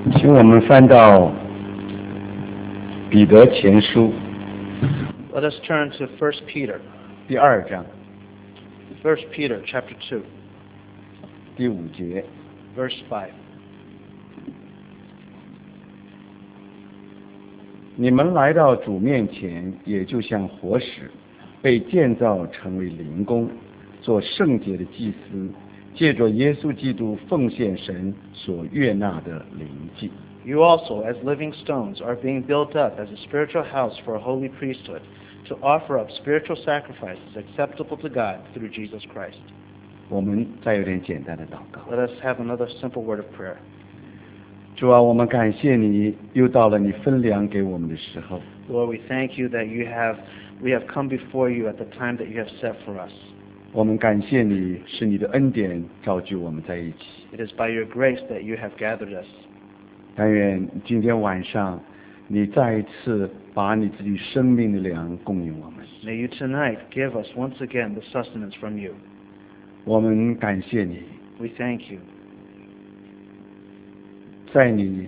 请我们翻到彼得前书 Let us turn to 1 Peter. 第2章 1 Peter chapter 2, 第5节。 verse 5. 你们来到主面前，也就像活石，被建造成为灵宫，做圣洁的祭司，借着耶稣基督奉献神所悦纳的灵祭。 You also, as living stones, are being built up as a spiritual house for a holy priesthood, to offer up spiritual sacrifices acceptable to God through Jesus Christ. 我们再有点简单的祷告。 Let us have another simple word of prayer. 主啊，我们感谢你，又到了你分粮给我们的时候。 Lord, we thank you that we have come before you at the time that you have set for us. 我们感谢你，是你的恩典造就我们在一起。 It is by your grace that you have gathered us. 但愿今天晚上，你再一次把你自己生命的粮供应我们。 May you tonight give us once again the sustenance from you. 我们感谢你， We thank you. 在你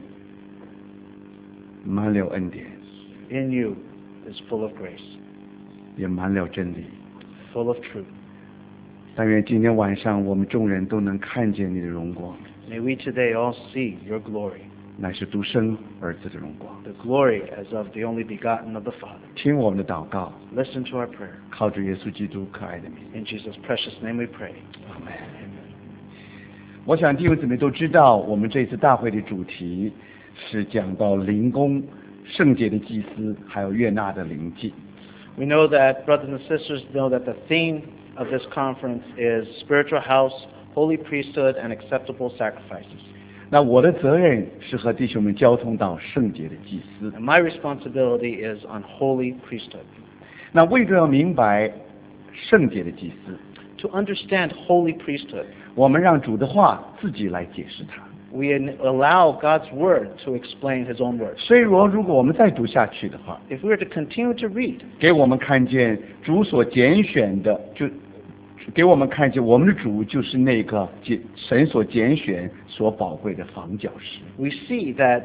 满了恩典， In you is full of grace, 也满了真理。 full of truth. 但愿今天晚上我们众人都能看见你的荣光， May we today all see your glory, 乃是独生儿子的荣光。 the glory as of the only begotten of the Father. 听我们的祷告， Listen to our prayer. 靠着耶稣基督可爱的名。 In Jesus' precious name we pray. 阿门。我想弟兄姊妹都知道，我们这次大会的主题是讲到灵宫、圣洁的祭司，还有悦纳的灵祭。 We know that, brothers and sisters, know that the theme of this conference is spiritual house, holy priesthood, and acceptable sacrifices. 那我的责任是和弟兄们交通到圣洁的祭司。 And my responsibility is on holy priesthood. 那为了要明白圣洁的祭司， To understand holy priesthood, 我们让主的话自己来解释它。 we allow God's word to explain his own word. 所以如果我们再读下去的话， If we were to continue to read, 给我们看见主所拣选的，就给我们看见我们的主就是那个神所拣选所宝贵的房角石。 we see that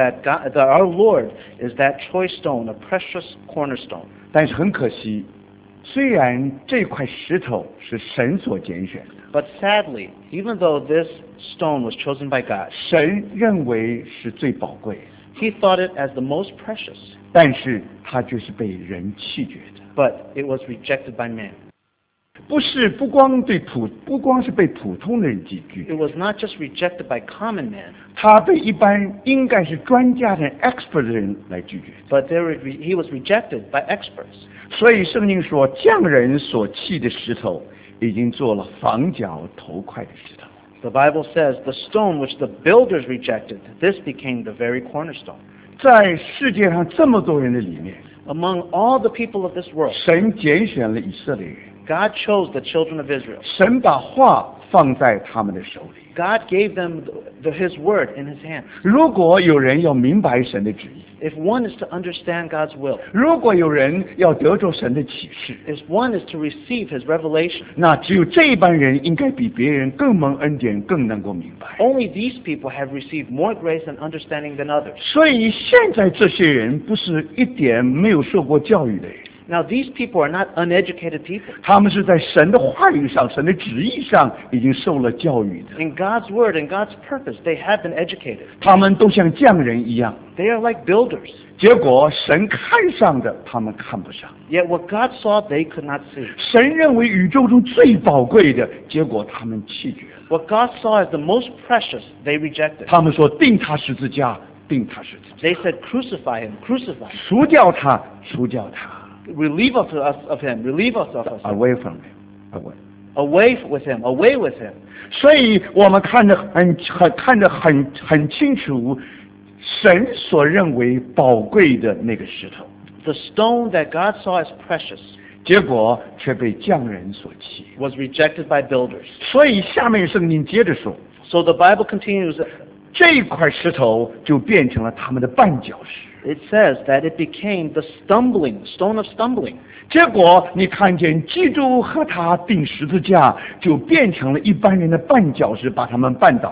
our Lord is that choice stone, a precious cornerstone. 但是很可惜，虽然这块石头是神所拣选的， But sadly, even though this stone was chosen by God, 神认为是最宝贵的， he thought it as the most precious, 但是它却是被人弃绝的。 but it was rejected by man. 不光是被普通的人拒绝， It was not just rejected by common man, 他被一般应该是专家的 expert 的人来拒绝。 but he was rejected by experts. 所以圣经说，匠人所弃的石头，已经做了房角头块的石头。 The Bible says, the stone which the builders rejected, this became the very cornerstone. 在世界上这么多人的里面， Among all the people of this world, 神拣选了以色列人， God chose the children of Israel. 神把话放在他们的手里。 God gave them his word in his hands. 如果有人要明白神的旨意， If one is to understand God's will, 如果有人要得着神的启示， if one is to receive his revelation, 那只有这一班人应该比别人更蒙恩典，更能够明白。 only these people have received more grace and understanding than others. 所以现在这些人不是一点没有受过教育的人， Now, these people are not uneducated people. 他们是在神的话语上、神的旨意上已经受了教育的。 In God's word and God's purpose, they have been educated. 他们都像匠人一样， They are like builders. 结果神看上的他们看不上， Yet what God saw, they could not see. 神认为宇宙中最宝贵的，结果他们弃绝了。 What God saw as the most precious, they rejected. 他们说钉他十字架，钉他十字架， They said, crucify him, crucify him. 除掉他，除掉他 Relieve us of him, relieve us of us. ，away from him，away。 Away with him, away with him. 所以我们看得很清楚，神所认为宝贵的那个石头， The stone that God saw as precious 结果却被匠人所弃。 was rejected by builders. 所以下面圣经接着说， So the Bible continues, 这块石头就变成了他们的绊脚石。 it says that it became the stone of stumbling. 结果你看见基督和他钉十字架，就变成了一般人的绊脚石，把他们绊倒了。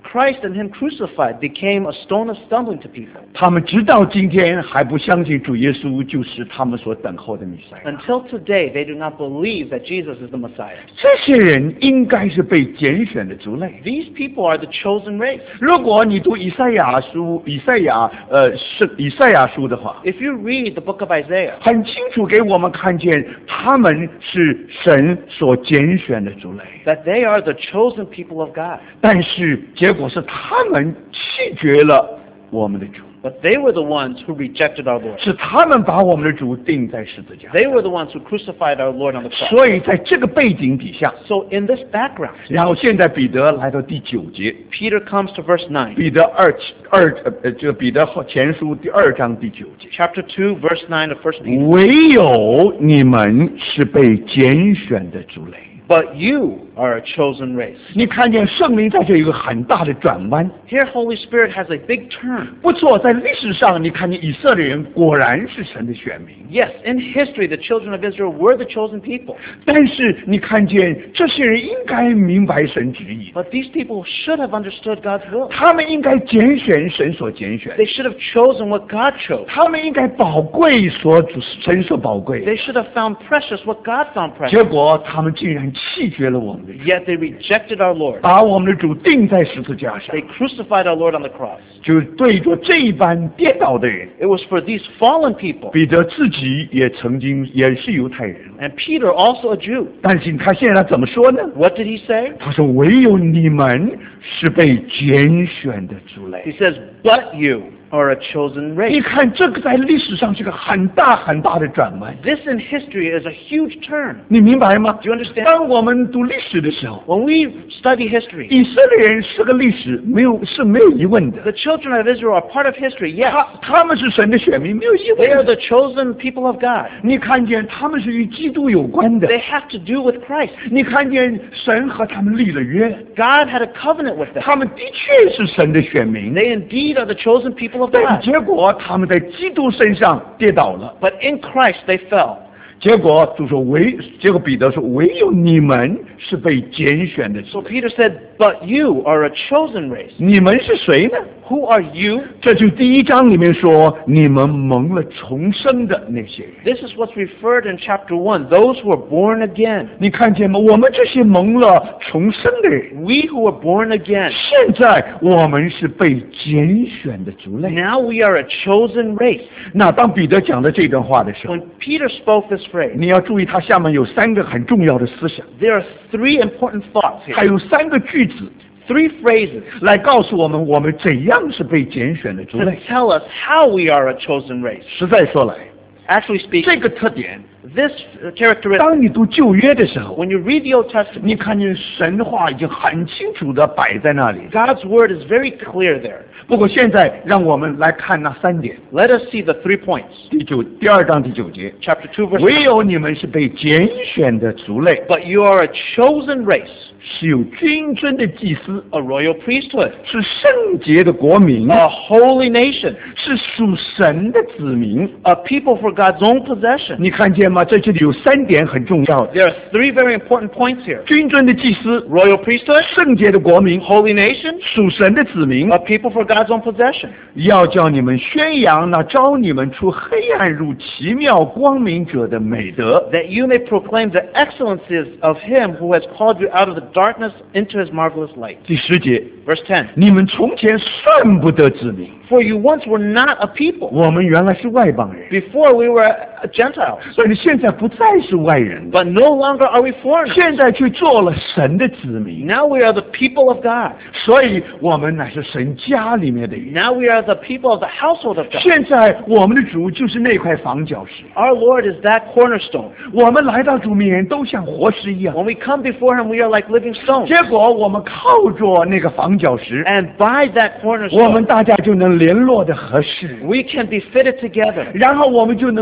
Christ and Him crucified became a stone of stumbling to people. 他们直到今天还不相信主耶稣就是他们所等候的弥赛亚。 Until today, they do not believe that Jesus is the Messiah. 这些人应该是被拣选的族类。 These people are the chosen race. 如果你读以赛亚书的话， If you read the book of Isaiah, 很清楚给我们看见他们是神所拣选的族类。 that they are the chosen people of God. 但是结果是他们弃绝了我们的主， But they were the ones who rejected our Lord. 是他们把我们的主钉在十字架。 They were the ones who crucified our Lord on the cross. 所以在这个背景底下， So in this background, 然后现在彼得来到第9节， Peter comes to verse 9. 彼得彼得前书第2章第9节， Chapter 2, verse 9 of 1 Peter. 唯有你们是被拣选的族类。 But you are a chosen race. 你看见圣灵在这有一个很大的转弯。 Here, Holy Spirit has a big turn. 不错，在历史上你看见以色列人果然是神的选民， Yes, in history, the children of Israel were the chosen people. 但是你看见这些人应该明白神旨意， But these people should have understood God's will. 他们应该拣选神所拣选， They should have chosen what God chose. 他们应该宝贵神所宝贵。 They should have found precious what God found 结 precious. 果他们竟然弃绝了我们的主， Yet they rejected our Lord. 把我们的主钉在十字架上， They crucified our Lord on the cross. 就对着这一般跌倒的人。 It was for these fallen people. 彼得自己也曾经也是犹太人， And Peter, also a Jew. 但是你看现在他怎么说呢？ What did he say? 他说：“唯有你们是被拣选的族类。” He says, but you are a chosen 你 race. 看，这个在历史上是个很大很大的转弯， This in history is a huge turn. 你明白吗？ Do you understand? 当我们读历史的时候， When we study history, 以色列人是个历史，没有疑问的。 the children of Israel are part of history, yes. 他们是神的选民，没有疑 They are 问的。 the chosen people of God. 你看见他们是与基督有关的， They have to do with Christ. 你看见神和他们立了约， God had a covenant with them. 他们的确是神的选民。 They indeed are the chosen people of 但 God. 结果他们在基督身上跌倒了。 But in Christ they fell. 结果彼得说，唯有你们是被拣选的 So 族类。 Peter said, but you are a chosen race. 你们是谁呢？ Who are you? 这就第1章里面说，你们蒙了重生的那些人。 This is what's referred in chapter 1, those who are born again. 你看见吗？我们这些蒙了重生的人， We who are born again. 现在我们是被拣选的族类。 Now we are a chosen race. 那当彼得讲的这段话的时候， When Peter spoke this phrase, 你要注意，他下面有3个很重要的思想， there are 3 important thoughts 还 here. 有3个句子 3 phrases 来告诉我们，我们怎样是被拣选的族 to 类。 tell us how we are a chosen race. 实在说来， Actually speaking, 这个特点， this characteristic, 当你读旧约的时候， when you read the Old Testament, 你看见神话已经很清楚的摆在那里。 God's word is very clear there. 不过现在让我们来看那3点。 Let us see the 3 points. 第2章第9节， Chapter 2, verse 唯有你们是被拣选的族类， But you are a chosen race, 是有君尊的祭司， a royal priesthood, 是圣洁的国民， a holy nation, 是属神的子民。 a people for God's own possession. 你看见吗？这里有3点很重要的： There are 3 very important points here. 君尊的祭司， Royal priesthood, 圣洁的国民， holy nation, 属神的子民， a people for God's own possession. 要叫你们宣扬那招你们出黑暗入奇妙光明者的美德。 That you may proclaim the excellencies of him who has called you out of the darkness into his marvelous light. 第10节， Verse 10. 你们从前算不得子民， For you once were not a people. 我们原来是外邦人， Before we were Gentiles. 所以现在不再是外人， But no longer are we foreigners. 现在却做了神的子民， Now we are the people of God. 所以我们乃是神家里面的人。 Now we are the people of the household of God. 现在我们的主就是那块房角石， Our Lord is that cornerstone. 我们来到主面前都像活石一样。 When we come before him, we are like living stones. 结果我们靠着那个房角石， And by that 我们 cornerstone, 大家就能联络的合适， we can be fitted together. 然后我们就能渐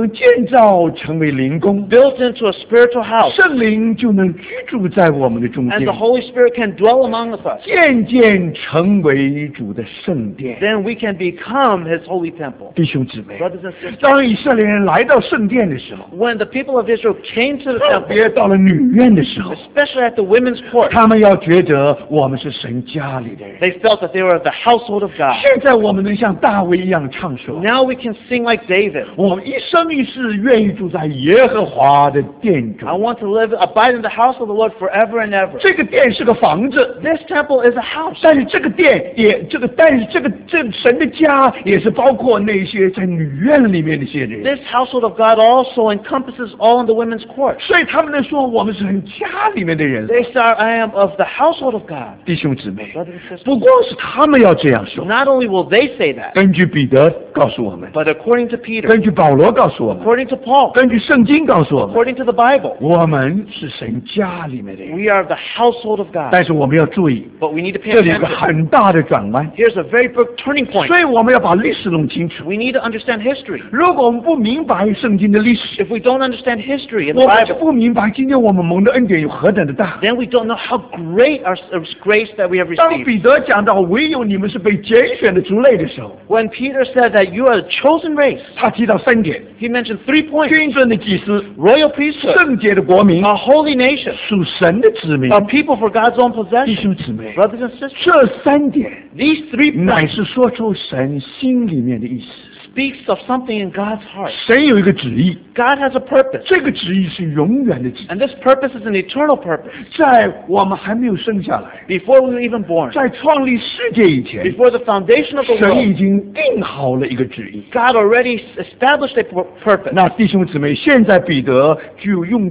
造成为灵宫， built into a spiritual house, 圣灵就能居住在我们的中 and 间 the， Holy Spirit can dwell among us, 渐渐成为主的圣殿。 then we can become His holy temple. 弟兄姊妹， Brothers and sisters, 当以色列人来到圣殿的时候， when the people of Israel came to the 特 temple, 别到了女院的时候， especially at the women's court, 他们要觉得我们是神家里的人。 they felt that they were of the household of God. 现在我们能像大卫一样唱说， Now we can sing like David. 我们一生一世愿意住在耶和华的殿 I 中。 want to abide in the house of the Lord forever and ever. 这个殿是个房子， This temple is a house. 但是这个殿但是这神的家也是包括那些在女院里面的一些人。 This household of God also encompasses all in the women's court. 所以他们能说我们是很家里面的人。 They say, I am of the household of God. 弟兄姊妹， Brothers and sisters, 不光是他们要这样说， not only will they say that, 根据彼得告诉我们， but according to Peter, 根据保罗告诉我们， according to Paul, 根据圣经告诉我们， according to the Bible, 我们是神家里面的人。 we are of the household of God. 但是我们要注意， But we need to pay 这里有个 attention. 很大的转弯， Here's a very big turning point. 所以我们要把历史弄清楚。 We need to understand history. 如果我们不明白圣经的历史， If we don't understand history in the 我们就 Bible, 不明白今天我们蒙的恩典有何等的大。 then we don't know how great our grace that we have 当 received. 彼得讲到唯有你们是被拣选的族类的时候， When Peter said that you are a chosen race, 他提到3点： he mentioned 3 points. 君尊的祭司、 Royal priesthood, 圣洁的国民、 a holy nation, 属神的子民。 a people for God's own 弟 possession. 兄姊妹， Brothers and sisters, 这3点 these 3 乃 points 是说出神心里面的意思。 speaks of something in God's heart. 神有一个旨意， God has a purpose, 这个旨意是永远的旨意， and this purpose is an eternal purpose. 在我们还没有生下来， Before we were even born, 在创立世界以前， before the foundation of the 神已 world, 经定好了一个旨意。 God already established a purpose. 那弟兄姊妹，现在彼得就用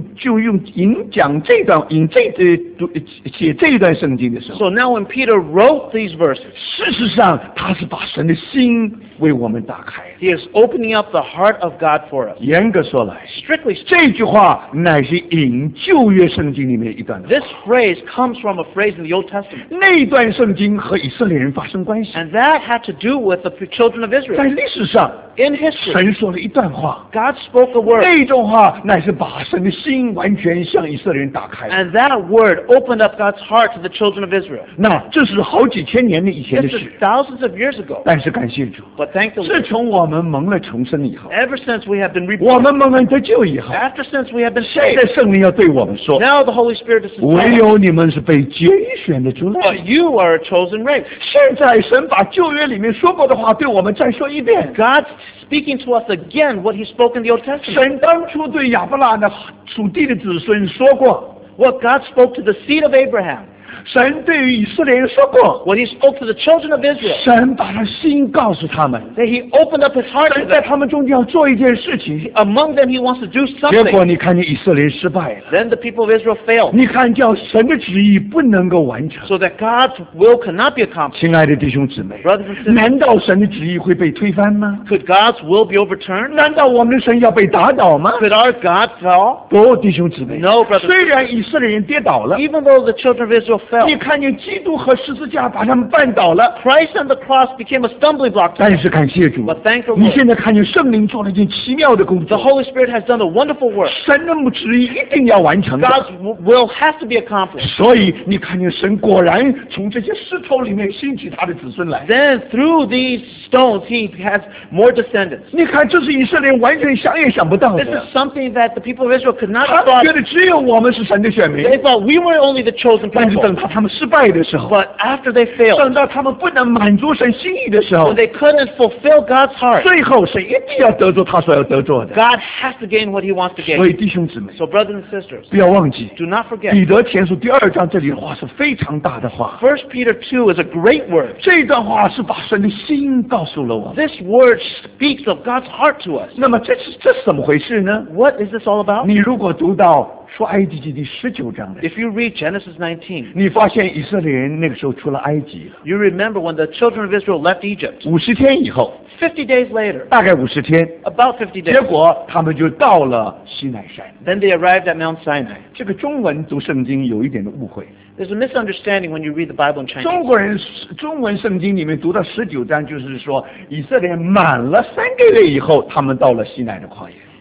写这一段圣经的时候， So now when Peter wrote these verses, 事实上他是把神的心为我们打开。 he is opening up the heart of God for us. 严格说来， Strictly speaking, 这句话乃是引旧约圣经里面一段的话。 this phrase comes from a phrase in the Old Testament, 那一段圣经和以色列人发生关系， and that had to do with the children of 在 Israel. 历史上， In history, 神说了一段话， God spoke a word, 那种话乃是把神的心完全向以色列人打开。 and that word opened up God's heart to the children of Israel. 那这是好几千年以前的 This 事 is，thousands of years ago. 但是感谢主， But thank the 自 Lord, 从我们蒙了重生以后， ever since we have been 我 reborn, 们蒙恩得救以后， after since we have been 现 saved, 在圣灵要对我们说： now the Holy Spirit is 唯 saying, 有你们是被拣选的族类。 but you are a chosen race. 现在神把旧约里面说过的话对我们再说一遍。 God's speaking to us again what he spoke in the Old Testament. 神当初对亚伯拉罕的属地的子孙说过， What God spoke to the seed of Abraham, 神对于以色列人说过， what he spoke to the children of Israel, 神把他心告诉他们， that he opened up his heart to 神在 them. 他们中间要做一件事情。 Among them he wants to do 结果 something. 你看见以色列人失败了， Then the people of Israel failed, 你看叫神的旨意不能够完成。 so that God's will cannot be accomplished. 亲爱的弟兄姊妹， Brothers and sisters, 难道神的旨意会被推翻吗？ could God's will be overturned? 难道我们的神要被打倒吗？ Could our God fall? 不，弟兄姊妹， No, brothers. 虽然以色列人跌倒了， Even though the children of Israel 你 fell, 看见基督和十字架把他们绊倒了， Christ and the cross became a stumbling block to 但 them. 是感谢主， But thank the 你 Lord, 现在看见圣灵做了一件奇妙的工 the 作， Holy Spirit has done a wonderful work. 神的旨意一定要完成的。 God's will has to be accomplished. 所以你看见神果然从这些石头里面兴起他的子孙来。 Then through these stones he has more descendants. 你看，这是以色列人完全想也想不到 This 的。 is something that the people of Israel could not 他 have 们 thought. 觉得只有我们是神的选民， They thought we were only the chosen 但是 people. 等到他们失败的时候， But after they failed, 等到他们不能满足神心意的时候 when，they couldn't fulfill God's heart, 最后神一定要得着他所要得着的。 God has to gain what he wants to 所 gain. 以弟兄姊妹， So brothers and sisters, 不要忘记， do not forget, 彼得前书第2章这里的话是非常大的话。 1 Peter 2 is a great word. 这段话是把神的心告诉了我们。 This word speaks of God's heart to us. 那么这是怎么回事呢？ What is this all about? 你如果读到出埃及记第19章的， If you read Genesis 19, 你发现以色列人那个时候出了埃及了。 you remember when the children of Israel left Egypt. 50天以后， 50 days later, 大概50天， about 50 结 days, 果他们就到了西奈山。 then they arrived at Mount Sinai. 这个中文读圣经有一点的误会。 There's a misunderstanding when you read the Bible in 中 Chinese. 国人中文圣经里面读到19章，就是说以色列人满了3个月以后，他们到了西奈的旷野。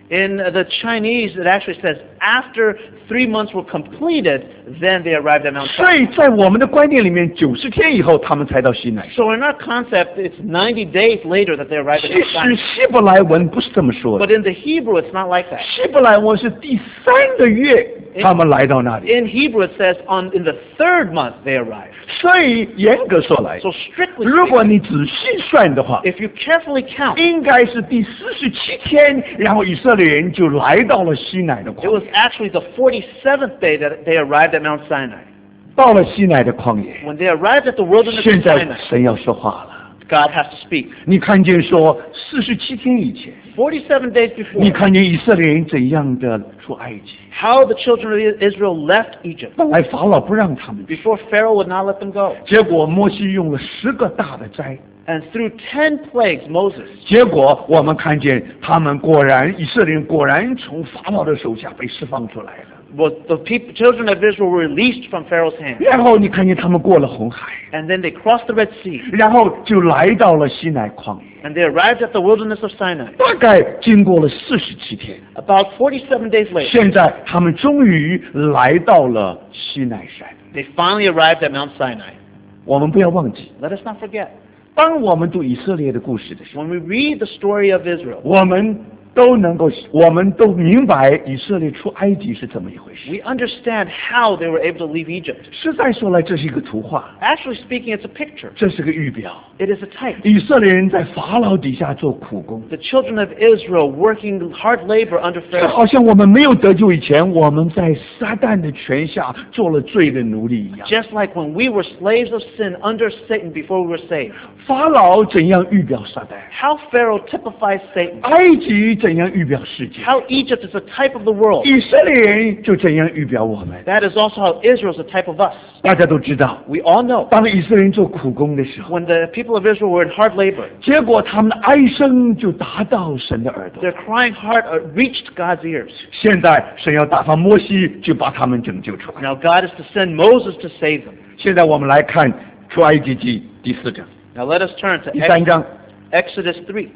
In the Chinese, it actually says after 3 months were completed, then they arrived at Mount 所 Sinai. 以在我们的观念里面，90天以后他们才到西奈。 So in our concept, it's 90 days later that they arrived at 其 Mount 实 Sinai. 希伯来文不是这么说的， But in the Hebrew, it's not like that. 希伯来文是第3个月他们来到那里。 In Hebrew, it says in the 3rd month they arrived. 所以严格说来， So strictly 如果 speaking, 你仔细算的话， if you carefully count, 应该是第47天，然后以色列人就来到了西乃的 it 旷 was 野。 actually the 47th day that they arrived at Mount Sinai. 到了西乃的旷野， When they arrived at the wilderness 现 of 在 Sinai, 神要说话了。 God has to speak. 你看见说47天以前， 47 days 你 before, 看见以色列人怎样的出埃及？ how the children of Israel left Egypt 本来法老不让他们去， before Pharaoh would not let them go. 结果摩西用了10个大的灾， And through 10 plagues, Moses, 结果我们看见他们果然，以色列人果然从法老的手下被释放出来了。 the children of Israel were released from Pharaoh's hand. 然后你看见他们过了红海， And then they crossed the Red Sea. 然后就来到了西乃旷野。 And they arrived at the wilderness of Sinai. 大概经过了47天， About 47 days later, 现在他们终于来到了西乃山。 they finally arrived at Mount Sinai. 我们不要忘记， Let us not forget, 当我们读以色列的故事的时候， when we read the story of Israel, 我们都明白以色列出埃及是怎么一回事。 we understand how they were able to leave Egypt. 实在说来，这是一个图画， Actually speaking, it's a picture. 这是个预表。 It is a type. 以色列人在法老底下做苦工， The children of Israel working hard labor under 就 Pharaoh. 好像我们没有得救以前，我们在撒旦的权下做了罪的奴隶一样。 Just like when we were slaves of sin under Satan before we were saved. 法老怎样预表撒旦？ How Pharaoh typifies Satan. 埃及怎样预表世界？ How Egypt is a type of the world. 以色列人就怎样预表我们？ That is also how Israel is a type of us. 大家都知道， We all know 当以色列人做苦工的时候， when the people of Israel were in hard labor, 结果他们的哀声就达到神的耳朵。 their crying heart reached God's ears. 现在神要打发摩西，就把他们拯救出来。 Now God is to send Moses to save them. 现在我们来看出埃及记第4章、 Now let us turn to 第3章。 Exodus 3.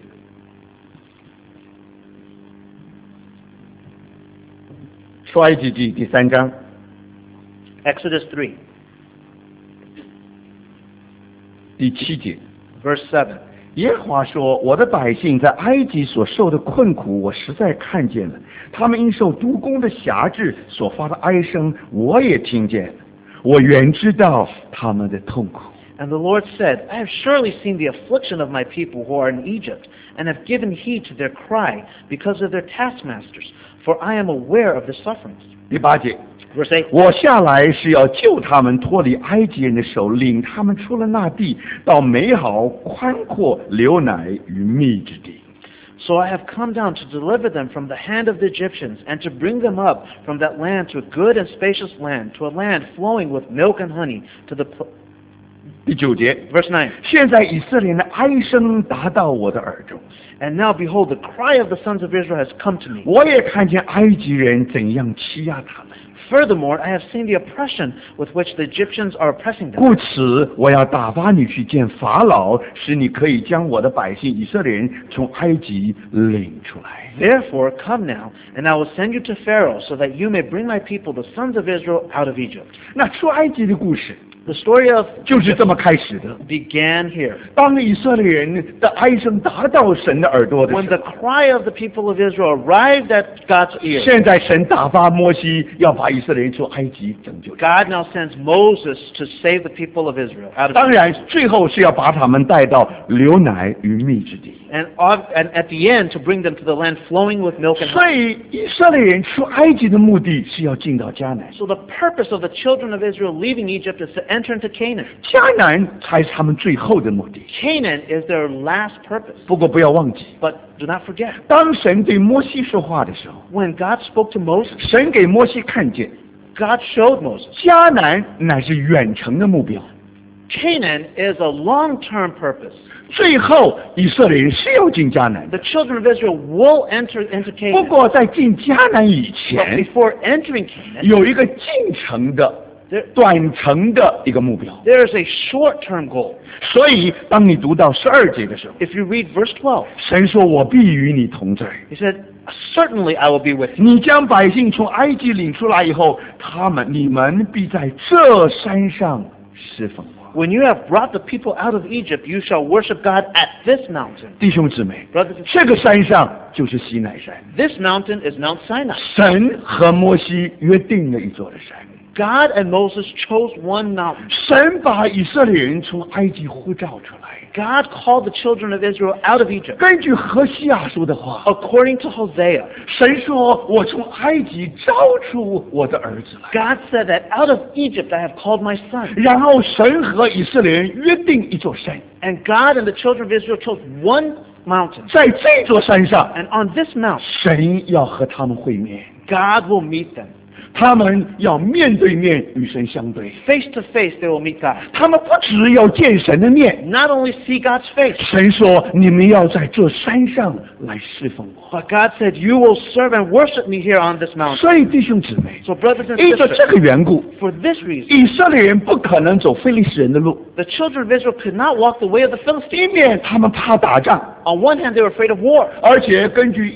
出埃及记第3章 Exodus 3, 第7节， verse 7. 耶和华说：“我的百姓在埃及所受的困苦，我实在看见了；他们因受督工的辖制所发的哀声，我也听见了。我原知道他们的痛苦。” And the Lord said, I have surely seen the affliction of my people who are in Egypt, and have given heed to their cry because of their taskmasters, for I am aware of their sufferings. 第8节， Verse 8. 我下来是要救他们脱离埃及人的手，领他们出了那地，到美好宽阔流奶与蜜之地。 So I have come down to deliver them from the hand of the Egyptians, and to bring them up from that land to a good and spacious land, to a land flowing with milk and honey, to the 第9节， Verse 9. 现在以色列人的哀声达到我的耳中， And now behold, the cry of the sons of Israel has come to me. 我也看见埃及人怎样欺压他们。 Furthermore, I have seen the oppression with which the Egyptians are oppressing them. 故此，我要打发你去见法老，使你可以将我的百姓以色列人从埃及领出来。 Therefore, come now, and I will send you to Pharaoh, so that you may bring my people, the sons of Israel, out of Egypt. 那出埃及的故事 The story of 就是这么开始的。 began here. 当以色列人的哀声达到神的耳朵的 When 时 the 候， cry of the people of Israel arrived at God's ear, 现在神打发摩西要把以色列人从埃及拯救出来。 God now sends Moses to save the people of Israel out of 当 Egypt. 然，最后是要把他们带到流奶与蜜之地。 And at the end, to bring them to the land flowing with milk and 所 honey. 以，以色列人出埃及的目的是要进到迦南， So the purpose of the children of Israel leaving Egypt is to enter into Canaan. 迦南才是他们最后的目的。 Canaan is their last purpose. 不过，不要忘记， But do not forget, 当神对摩西说话的时候， when God spoke to Moses, 神给摩西看见， God showed Moses, 迦南乃是远程的目标。 Canaan is a long-term purpose. 最后，以色列人是要进迦南的。 The children of Israel will enter into 不 Canaan. 过，在进迦南以 But 前， before entering Canaan, 有一个进程的、 短程的一个目标。 there is a short-term goal. 所以，当你读到12节的时候， If you read verse 12, 神说：“我必与你同在。” he said, certainly I will be with you. 你将百姓从埃及领出来以后，你们必在这山上侍奉我。 When you have brought the people out of Egypt, you shall worship God at this mountain. 弟兄姊妹， Brothers and 这个山上就是西乃山， This mountain is Mount Sinai. 神和摩西约定了一座的山。 God and Moses chose one mountain. 神把以色列人从埃及呼召出来。 God called the children of Israel out of Egypt. 根据何西亚说的话， According to Hosea, 神说：“我从埃及招出我的儿子来。 God said that out of Egypt I have called my son. ” 然后神和以色列人约定一座山， And God and the children of Israel chose one mountain. 在这座山上， And on this mountain, 神要和他们会面， God will meet them. 他们要面对面与神相对。 Face to face, they will meet God. 他们不只要见神的面， Not only see God's face, 神说：“你们要在这山上来侍奉我。 but God said, you will serve and worship me here on this ” mountain. 所以弟兄姊妹， So brothers and 因着这 sisters, 个缘故， for this reason, 以色列人不可能走非利士人的路， the children of Israel could not walk the way of the 一 Philistines. 面他们怕打仗， On one hand, they were afraid of war. 而且根据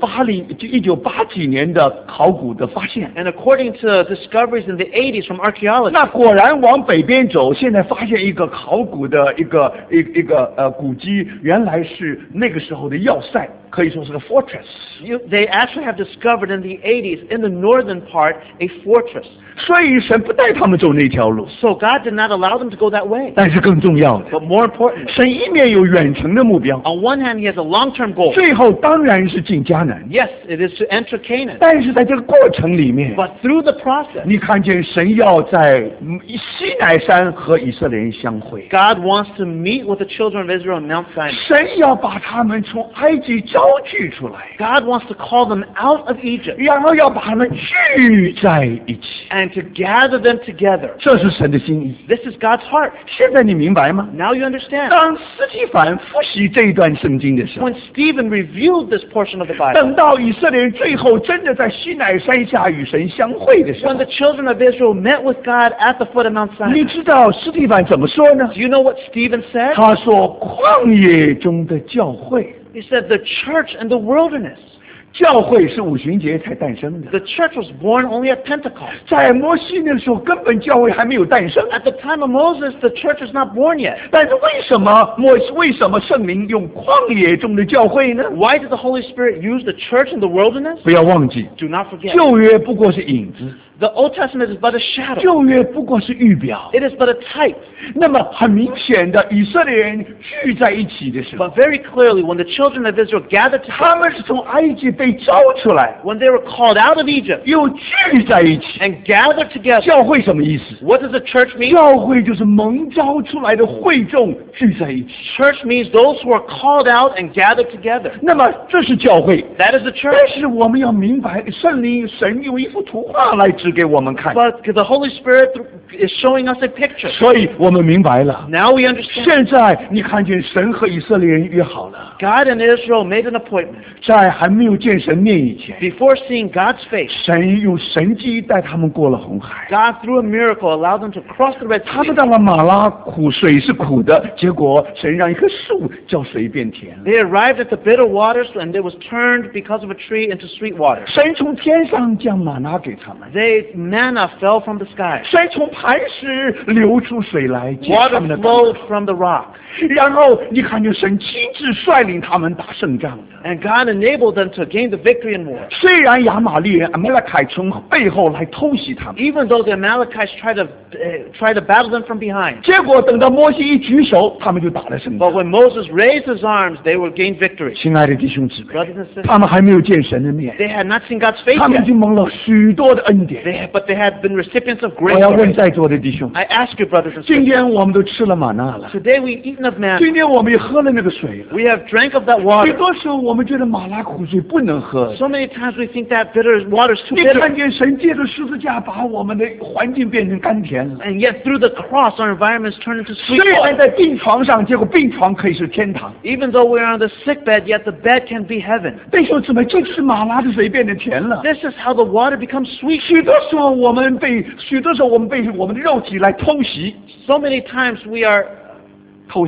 1980几年的考古的发现， And according to discoveries in the 80s from archaeology, 那果然往北边走，现在发现一个考古的一个古迹，原来是那个时候的要塞，可以说是个 fortress。 they actually have discovered in the 80s, in the northern part, a fortress. 所以神不带他们走那条路， So God did not allow them to go that way. 但是更重要的， But more importantly, 神一面有远程的目标， on one hand, He has a long-term goal. 最后当然是进迦南， Yes, it is to enter Canaan. 但是在这个过程里面， But through the process, 你看见神要在西乃山和以色列人相会， God wants to meet with the children of Israel on Mount Sinai. 神要把他们从埃及招聚出来， God wants to call them out of Egypt 然后要把他们聚在一起， and to gather them together. 这是神的心意。 This is God's heart. 现在你明白吗？ Now you understand. 当司提反复习这一段圣经的时候， When Stephen reviewed this portion of the Bible, 等到以色列人最后真的在西乃山下与神相会的时候 when，the children of Israel met with God at the foot of Mount 你 Sinai, 知道司提反怎么说呢？ do you know what Stephen said? 他说：“旷野中的教会， He said, the church in the wilderness. 教会是五旬节才诞生的， The church was born only at Pentecost. 在摩西那时候根本教会还没有诞生。 At the time of Moses, the church was not born yet. 但是为什么圣灵用旷野中的教会呢？ Why did the Holy Spirit use the church in the wilderness? 不要忘记， Do not forget. 旧约不过是影子， The Old Testament is but a shadow. 旧约不过是预表。 It is but a type. 那么很明显的，以色列人聚在一起的时候， But very clearly, when the children of Israel gathered 他 together, 们是从埃及被招出来， when they were called out of Egypt 又聚在一起。 and gathered together, 教会什么意思？ what does the church mean? 教会就是蒙召出来的会众聚在一起。 Church means those who are called out and gathered together. 那么这是教会， That is the 但 church. 是我们要明白，神用一幅图画来指给我们看， But the Holy Spirit is showing us a picture. 所以我们明白了。 Now we understand. 现在你看见神和以色列人约好了， God and Israel made an appointment. 在还没有见神面以前， Before seeing God's face, 神用神迹带他们过了红海。 God, through a miracle, allowed them to cross the Red 他 Sea. 们到了马拉苦，水是苦的，结果神让一棵树叫水变甜了。 They arrived at the bitter waters, and it was turned because of a tree into sweet water. 神从天上降马拿给他们， Manna fell from the sky. 神从磐石流出水来解他 Water 们的 flowed from the rock. 然后你看见神亲自率领他们打胜仗的。 And God enabled them to gain the victory in war. 虽然亚玛力人阿摩拉凯从背后来偷袭他们， Even though the Amalekites tried to battle them from behind. 结果等到摩西一举手，他们就打了胜 But 仗。 when Moses raised his arms, they would gain victory. 亲爱的弟兄姊妹， Brothers and sisters, 他们还没有见神的面， they had not seen God's face 他们已 yet. 经蒙了许多的恩典。 But they had been recipients of 我 grace 要问 already. 在座的弟兄， I ask you, brothers and 今 sisters, 天我们都吃了玛纳了， today we've eaten of manna. 今天我们也喝了那个水了。 We have drank of that 许 water. 多时候我们觉得马拉苦水不能喝， So many times we think that bitter water is too 你 bitter. 看见神借着十字架把我们的环境变成甘甜了。 And yet through the cross, our environment is turned into 虽 sweet 然 water. 在病床上，结果病床可以是天堂。 Even though we're on the sick bed, yet the bed can be heaven. 弟兄姊妹，这是马拉的水变得甜了。 This is how the water becomes sweet. 许多时候我们被我们的肉体来偷袭， So many times we are 偷袭。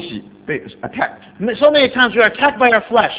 被 attack。 So many times we are attacked by our flesh.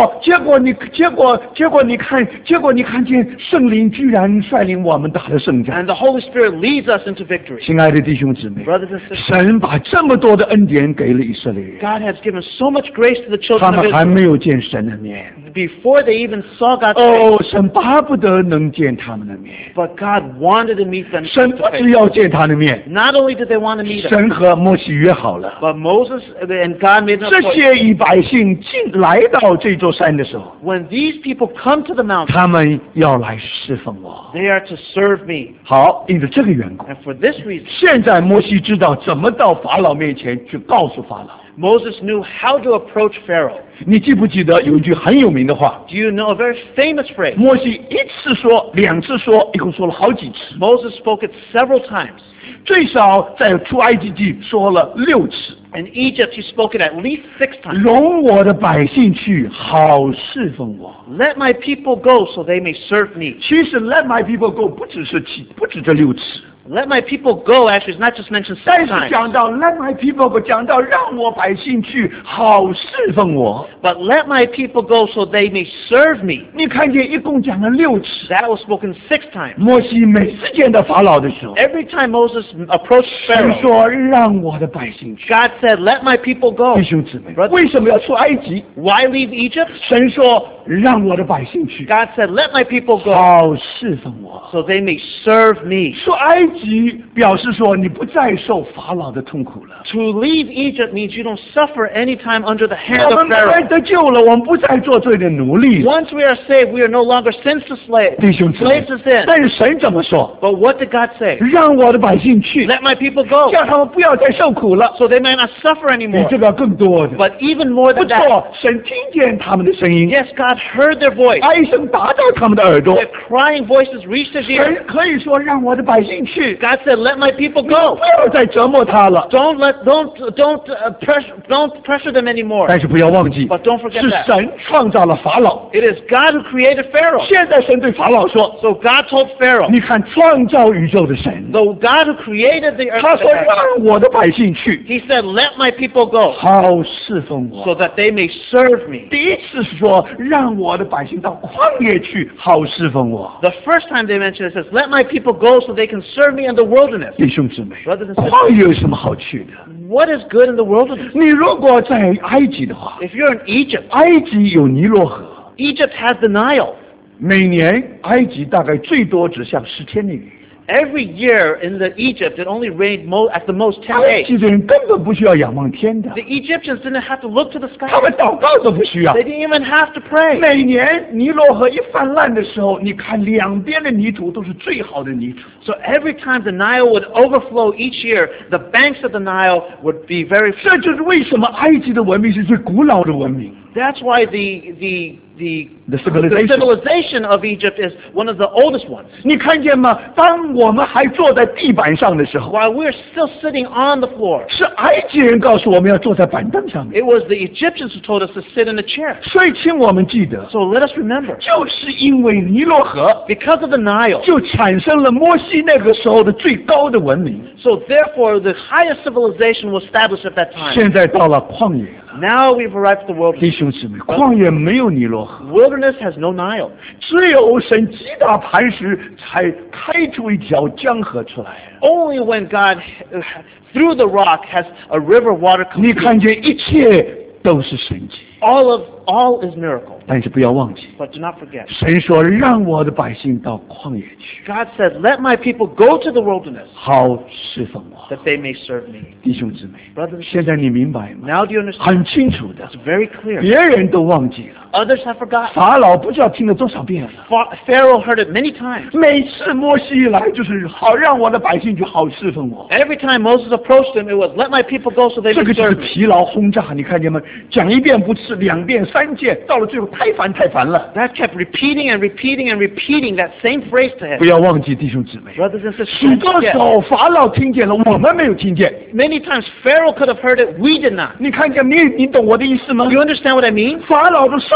结果你看见圣灵居然率领我们打了胜仗。 And the Holy Spirit leads us into victory. 亲爱的弟兄姊妹， Brothers and sisters, 神把这么多的恩典给了以色列人， God has given so much grace to the 他 children of 们还 Israel 没有见神的面。 before they even saw God's face. 哦，神巴不得能见他们的面， But God wanted to meet them 神 face 不 to 只 face. 要见他的面， Not only did they want to meet him, 神和摩西约好了， but Moses and God made an 这 appointment. 些以百姓来到这座山的时候， When these people come to the mountain, 他们要来侍奉我。 they are to serve me. 好，因着这个缘故， And for this reason, 现在摩西知道怎么到法老面前去告诉法老。 Moses knew how to approach Pharaoh. 你记不记得有一句很有名的话？ Do you know a very famous phrase? 摩西一次说，两次说，一共说了好几次， Moses spoke it several times. 最少在出埃及记说了6次。 In Egypt, he spoke it at least 6 times. 容我的百姓去，好侍奉我。 Let my people go so they may serve me. 其实 Let my people go 不止这6次， Let my people go actually is not just mentioned 但 6 是 times. 讲到 Let my people go， 讲到让我百姓去，好侍奉我。 But let my people go so they may serve me. 你看见一共讲了6次。 That was spoken 6 times. 摩西每次见到法老的时候， Every time Moses approached 神 Pharaoh, 说让我的百姓去。 God said, let my people go. 弟兄姊妹，为什么要出埃及？ Why leave Egypt? 神说让我的百姓去， God said, let my people go 好侍奉我。 so they may serve me. 出埃及表示说你不再受法老的痛苦了。 To leave Egypt means you don't suffer any time under the hand 我 of 们本来 Pharaoh. 得救了，我们不再做罪的奴隶。 Once we are saved, we are no longer senseless slaves. 弟兄姊妹 Slaves to sin. 但是神怎么说？ But what did God say? 让我的百姓去， Let my people go 叫他们不要再受苦了。 so they may not suffer 比 anymore. 这个更多的。 But even more 不 than that, 错，神听见他们的声音， yes, God heard their voice. 哀声达到他们的耳朵。 Their crying voices reached his 神 ears. 可以说让我的百姓去， God said, let my people 不 go. 要再折磨他了。 Don't pressure them anymore. 但是不要忘记， But don't forget 是 that. 神创造了法老。 It is God who created Pharaoh. 现在神对法老说 So God told Pharaoh, 你看创造宇宙的神， the God who created the earth, 他说让我的百姓去， he said, let my people go 好侍奉我。 so that they may serve me. 第一次是说让我的百姓到旷野去，好侍奉我。 The first time they mention it says, let my people go so they can serve me in the wilderness. 弟兄姊妹， Brothers and sisters, 旷野有什么好去的？ what is good in the wilderness? 你如果在埃及的话， If you're in Egypt, 埃及有尼罗河， Egypt has the Nile. 每年埃及大概最多只下10天的雨。 Every year in the Egypt, it only rained at the most 10 埃 days. 及的人根本不需要仰望天的， The Egyptians didn't have to look to the 他 sky. 们祷告都不需要 They。didn't even have to pray. 每年尼罗河一泛滥的时候，你看两边的泥土都是最好的泥土。 So every time the Nile would overflow each year, the banks of the Nile would be very. 这就是为什么埃及的文明是最古老的文明。 That's why the The civilization. civilization of Egypt is one of the oldest ones. 你看见吗？当我们还坐在地板上的时候， While we're still sitting on the floor, 是埃及人告诉我们要坐在板凳上面。 it was the Egyptians who told us to sit in a chair. 所以，请我们记得， So let us remember, 就是因为尼罗河， because of the Nile, 就产生了摩西那个时候的最高的文明。 so therefore the highest civilization was established at that time. 现在到了旷野了， Now we've arrived at the 弟 wilderness. 兄姊妹，旷野没有尼罗河， Wilderness has no Nile. 只有神击打磐石，才开出一条江河出来。 Only when God, through the rock, has a river water come 你 through. 看见一切都是神迹， All is miracle. 但是不要忘记， But do not forget, 神说让我的百姓到旷野去， God said, let my people go to the wilderness 好侍奉我。 that they may serve me. 弟兄姊妹， Brothers and 现在你明白吗？ Now do you understand? 很清楚的， It's very clear. 别人都忘记了， Others have forgotten. 法老不知道听了多少遍了。 Pharaoh heard it many times. 每次摩西一来，就是好让我的百姓去好侍奉我。 Every time Moses approached him, it was, let my people go so they 这 may 个就是 serve me. 疲劳轰炸，你看见吗？讲一遍不吃，2遍、3遍，到了最后太烦了。 That kept repeating and repeating and repeating that same phrase to 不 him. 要忘记弟兄姊妹， Brothers and 许 sisters, 多时 yes. 候法老听见了，我们没有听见。 Many times Pharaoh could have heard it, we did not. 你看见你懂我的意思吗？ You understand what I mean? 法老都受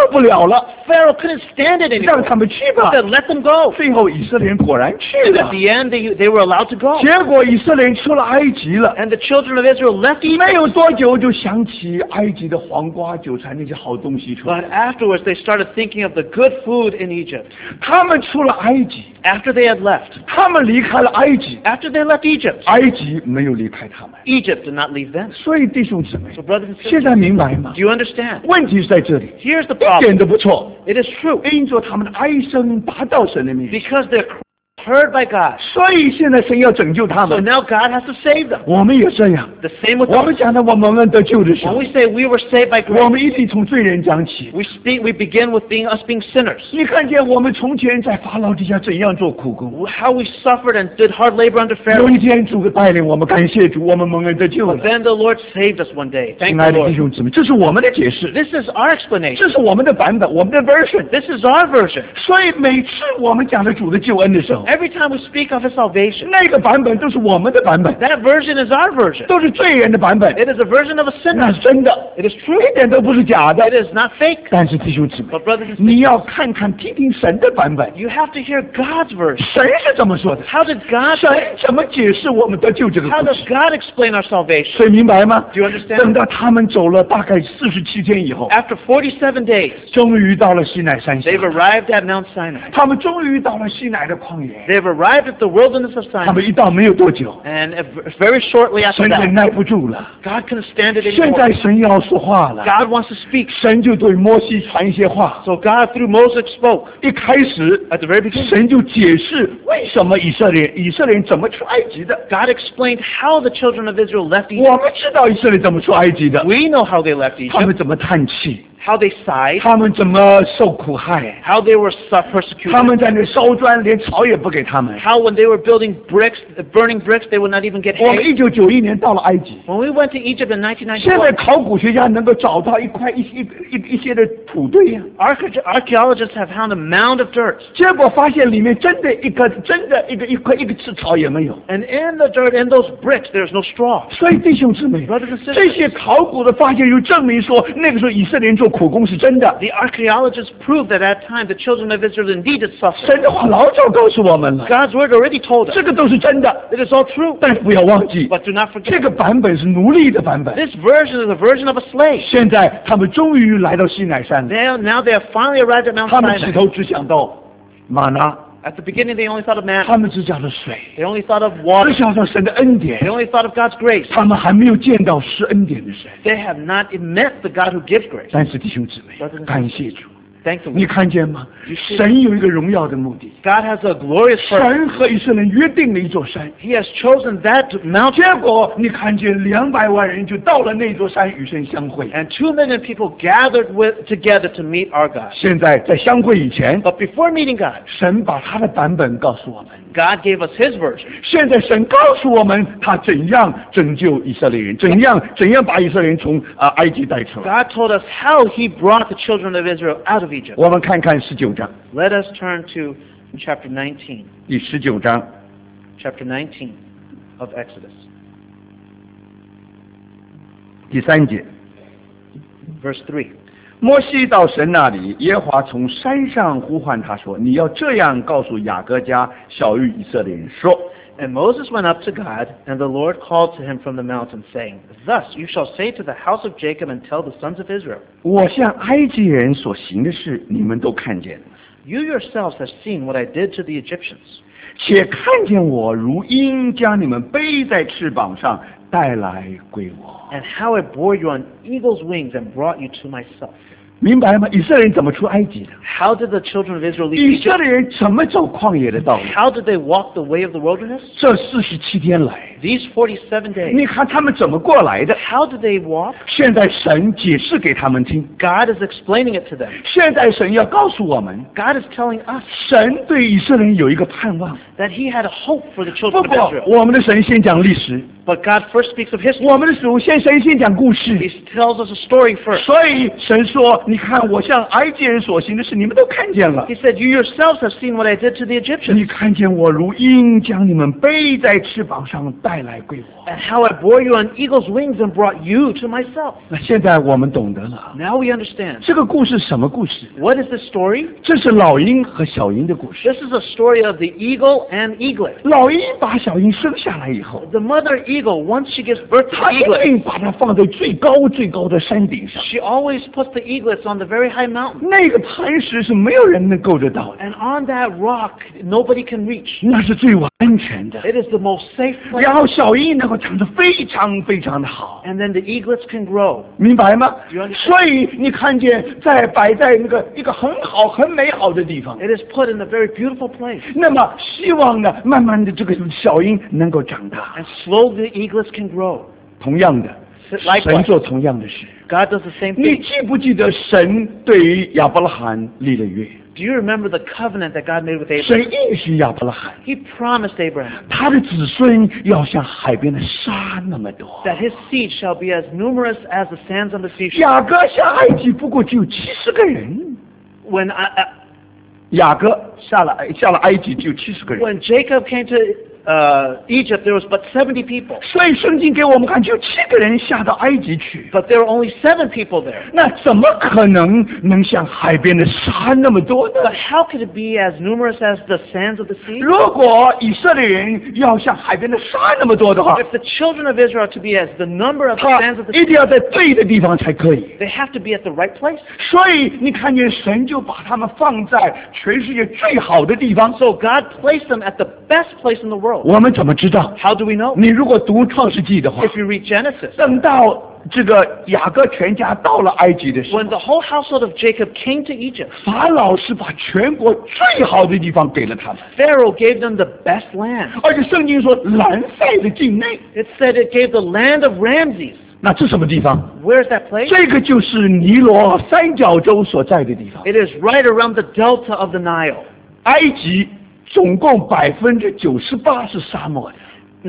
不了了， Pharaoh couldn't stand it 让 anymore. 他们去 He 吧。 said, let them go. 最后以色列人果然去 And 了 at，the end, they were allowed to go. 结果以色列人出了埃及了。 And the children of Israel left 没 Egypt. 有多久就想起埃及的黄瓜、韭菜那些好东西出来。 But afterwards, they started thinking of the good food in Egypt. 他们出了埃及， After they had left. 他们离开了埃及， After they left Egypt. 埃及没有离开他们。 Egypt did not leave them. 所以弟兄姊妹， So brothers and 现 sisters, 在明白吗 do？you understand? 问题是在这里， Here's the 一点 problem. 都不错， It is true. 因着他们的哀声达到神的面前， Because they're heard by God. 所以现在神要拯救他 So 们。 now God has to save them. 我们也这样， The same with 我们 us. 讲的我们得救的时 When 候， we say we were saved by 我 grace, 们一定从罪人讲起。 we begin with us being sinners. 你看见我们从前在法老底下怎样做苦工？ How we suffered and did hard labor under 有 Pharaoh. 一天主带领我们，感谢主，我们蒙恩得救 But 了。 then the Lord saved us one day. Thank 亲 the 爱的弟 Lord. 兄姊妹，这是我们的解释， This is our explanation. 这是我们的版本，我们的 version。 This is our version. 所以每次我们讲的主的救恩的时候， Every time we speak of His salvation, 那个版本都是我们的版本， that version is our version. 都是罪人的版本， It is a version of a 那 sinner. 是真的， It is true. 一点都不是假的 It。is not fake. 但是弟兄姊妹， But brothers and 你 sisters, 要看看听听神的版本， you have to hear God's version. 神是怎么说的？ How did God 神怎么解释我们得救这个 How 故 does 事？ God explain our salvation? 所以明白吗？ Do you understand? 等到他们走了大概47天以后， After 47 days, 终于到了西奈山下， they've arrived at Mount Sinai. 他们终于到了西奈的旷野。 They've arrived at the wilderness of 他们 Sinai. 一到没有多久， And very shortly after 神忍 that, 耐不住了， God couldn't stand it 现 anymore. 在神要说话了， God wants to speak. 神就对摩西传一些话。 So God, through Moses, spoke. 一开始 At the very beginning, 神就解释为什么以色列人怎么出埃及的。 God explained how the children of Israel left 我 Egypt. 们知道以色列怎么出埃及的， We know how they left 他 Egypt, 们怎么叹气， how they sighed, 他们怎么受苦害， how they were 他 persecuted, 们在那烧砖，连草也不给他们。 how when they were building bricks, burning bricks, they would not even get 我们 hay. 1991年到了埃及， When we went to Egypt in 现在 1991, 考古学家能够找到一些的土堆呀、 archaeologists have found a mound of dirt. 结果发现里面真的一个刺草也没有。 And in the dirt, in those bricks, there's no straw. 所以弟兄姊妹， Brothers and 这 sisters, 些考古的发现又证明说，那个时候以色列人做苦工是真的。 the archaeologists proved that at that time the children of Israel indeed did suffer. 神的话老早告诉我们了， God's word already told us. 这个都是真的。 It is all true. 但是不要忘记， But do not 这 forget, 个版本是奴隶的版本。 this version is a version of a slave. 现在他们终于来到西乃山， Now they have finally arrived at Mount 他们起 Sinai. 头只想到玛拿， At the beginning, they only thought of manna. 他们只想到水， They only thought of 只 water. 想到神的恩典 They，only thought of God's grace. 他们还没有见到施恩典的神。 They have not met the God who gives grace. 但是弟兄姊妹，感谢主， Thank the 你 Lord. 看见吗？神有一个荣耀的目的， God has a glorious purpose. 神和以色列人约定了一座山， He has chosen that mountain. 结果你看见200万人就到了那座山与神相会。 And 2 million people gathered together to meet our God. 现在在相会以前， But before meeting God, 神把他的版本告诉我们。 God gave us His version. 现在神告诉我们，他怎样拯救以色列人，怎样把以色列人从埃及带出来。 God told us how He brought the children of Israel out of Egypt. 我们看看19章， Let us turn to chapter 19. 第19章 Chapter 19 of Exodus. 第3节。 Verse 3. 摩西到神那里，耶和华从山上呼唤他说：“你要这样告诉雅各家小谕以色列人说。” And Moses went up to God, and the Lord called to him from the mountain, saying, Thus you shall say to the house of Jacob and tell the sons of Israel, 我向埃及人所行的事，你们都看见了， You yourselves have seen what I did to the Egyptians, 且看见我如鹰将你们背在翅膀上带来归我。 and how I bore you on eagle's wings and brought you to myself. 明白吗？以色列人怎么出埃及的？ How did the children of Israel leave 以色 Egypt? 列人怎么走旷野的道路？ How did they walk the way of the wilderness? 这47天来， These 47 days. 你看他们怎么过来的？ How did they walk? 现在神解释给他们听， God is explaining it to them. 现在神要告诉我们， God is telling us 神对以色列人有一个盼望。 that He had a hope for the 不 children of 过 Israel. 我们的神先讲历史， But God first speaks of history. 我们的祖先神先讲故事。 He tells us a story first. 所以神说：“你看，我向埃及人所行的事，你们都看见了。 He said, You yourselves have seen what I did to the Egyptians. 你看见我如鹰将你们背在翅膀上带带来归我。 and how I bore you on eagle's wings and brought you to myself. 那现在我们懂得了， Now we understand. 这个故事什么故事？ What is this story? 这是老鹰和小鹰的故事。 This is a story of the eagle and eaglet. 老鹰把小鹰生下来以后， The mother eagle, once she gives birth to 它 the 一 eaglet, 定把它放在最高最高的山顶上， she always puts the eaglets on the very high mountain. 那个磐石是没有人能够得到的， And on that rock, nobody can reach. 那是最安全的。 It is the most safe place. 然后小鹰能够长得非常非常的好， And then the eaglets can grow. 明白吗 You understand?？ 所以你看见摆在那个一个很好很美好的地方， It is put in a very beautiful place. 那么希望呢，慢慢的这个小鹰能够长大。 And slowly the eaglets can grow. 同样的， Likewise. 神做同样的事。 God does the same 你 thing. 记不记得神对于亚伯拉罕立了约？ Do you remember the covenant that God made with 神 Abraham? 应许亚伯拉罕， He promised Abraham 他的子孙要像海边的沙那么多。 that his seed shall be as numerous as the sands on the seashore. 雅各下埃及不过只有70个人， When, 雅各下了埃及只有70个人。 when Jacob came to Egypt, there was but 70 people. 所以圣经给我们看，只有7个人下到埃及去。 But there were only 7 people there. 那怎么可能像海边的沙那么多呢？ But how could it be as numerous as the sands of the sea? 如果以色列人要像海边的沙那么多的话， If the children of Israel are to be as the number of the 他 sands of the 一 sea, 定要在对的地方才可以。 they have to be at the right place. 所以你看见神就把他们放在全世界最好的地方。 So God placed them at the best place in the world. 我们怎么知道？ How do we know? 你如果读创世纪的话， If you read Genesis, 等到这个雅各全家到了埃及的时候 when，the whole household of Jacob came to Egypt, 法老是把全国最好的地方给了他们， Pharaoh gave them the best land. 而且圣经说兰塞的境内， It said it gave the land of Ramses. 那这什么地方？ Where's that place? 这个就是尼罗三角洲所在的地方。 It is right around the delta of the Nile. 埃及总共98%是沙漠的。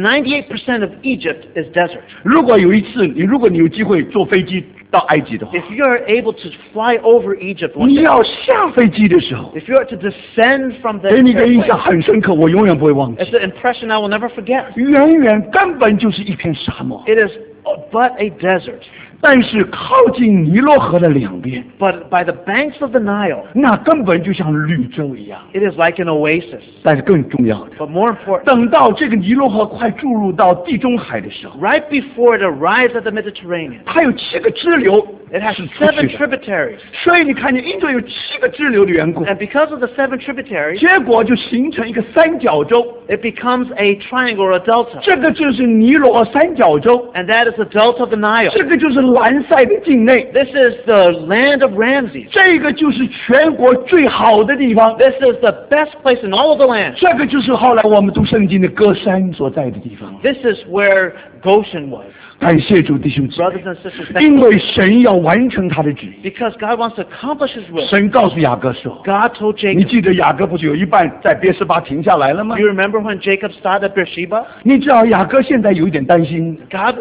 98% of Egypt is desert. 如果有一次如果你有机会坐飞机到埃及的话， If you are able to fly over Egypt one 你 day, 要下飞机的时候， if you are to descend from the 给你的印象 airplane, 很深刻，我永远不会忘记。 it's an impression I will never forget. 远远根本就是一片沙漠， It is but a desert. 但是靠近尼罗河的两边， But by the banks of the Nile, 那根本就像绿洲一样。 it is like an oasis. 但是更重要的， But more important, 等到这个尼罗河快注入到地中海的时候， right before it arrives at the Mediterranean, 它有7个支流 it has 是出 7 去的。 tributaries. 所以你看见因着有7个支流的缘故， And because of the 7 tributaries, 结果就形成一个三角洲， it becomes a triangle or a delta. 这个就是尼罗三角洲， And that is the delta of the Nile. 这个就是兰塞的境内， This is the land of Ramses. 这个就是全国最好的地方， This is the best place in all of the land. 这个就是后来我们读圣经的歌山所在的地方。 This is where Goshen was. 感谢主弟兄姊妹， Brothers and sisters, thank 因 you. 为神要完成他的旨意。 Because God wants to accomplish His will. 神告诉雅各说 God told：“ Jacob. 你记得雅各不是有一半在别是巴停下来了吗 Do？ you remember when Jacob started at Beersheba? 你知道雅各现在有一点担心，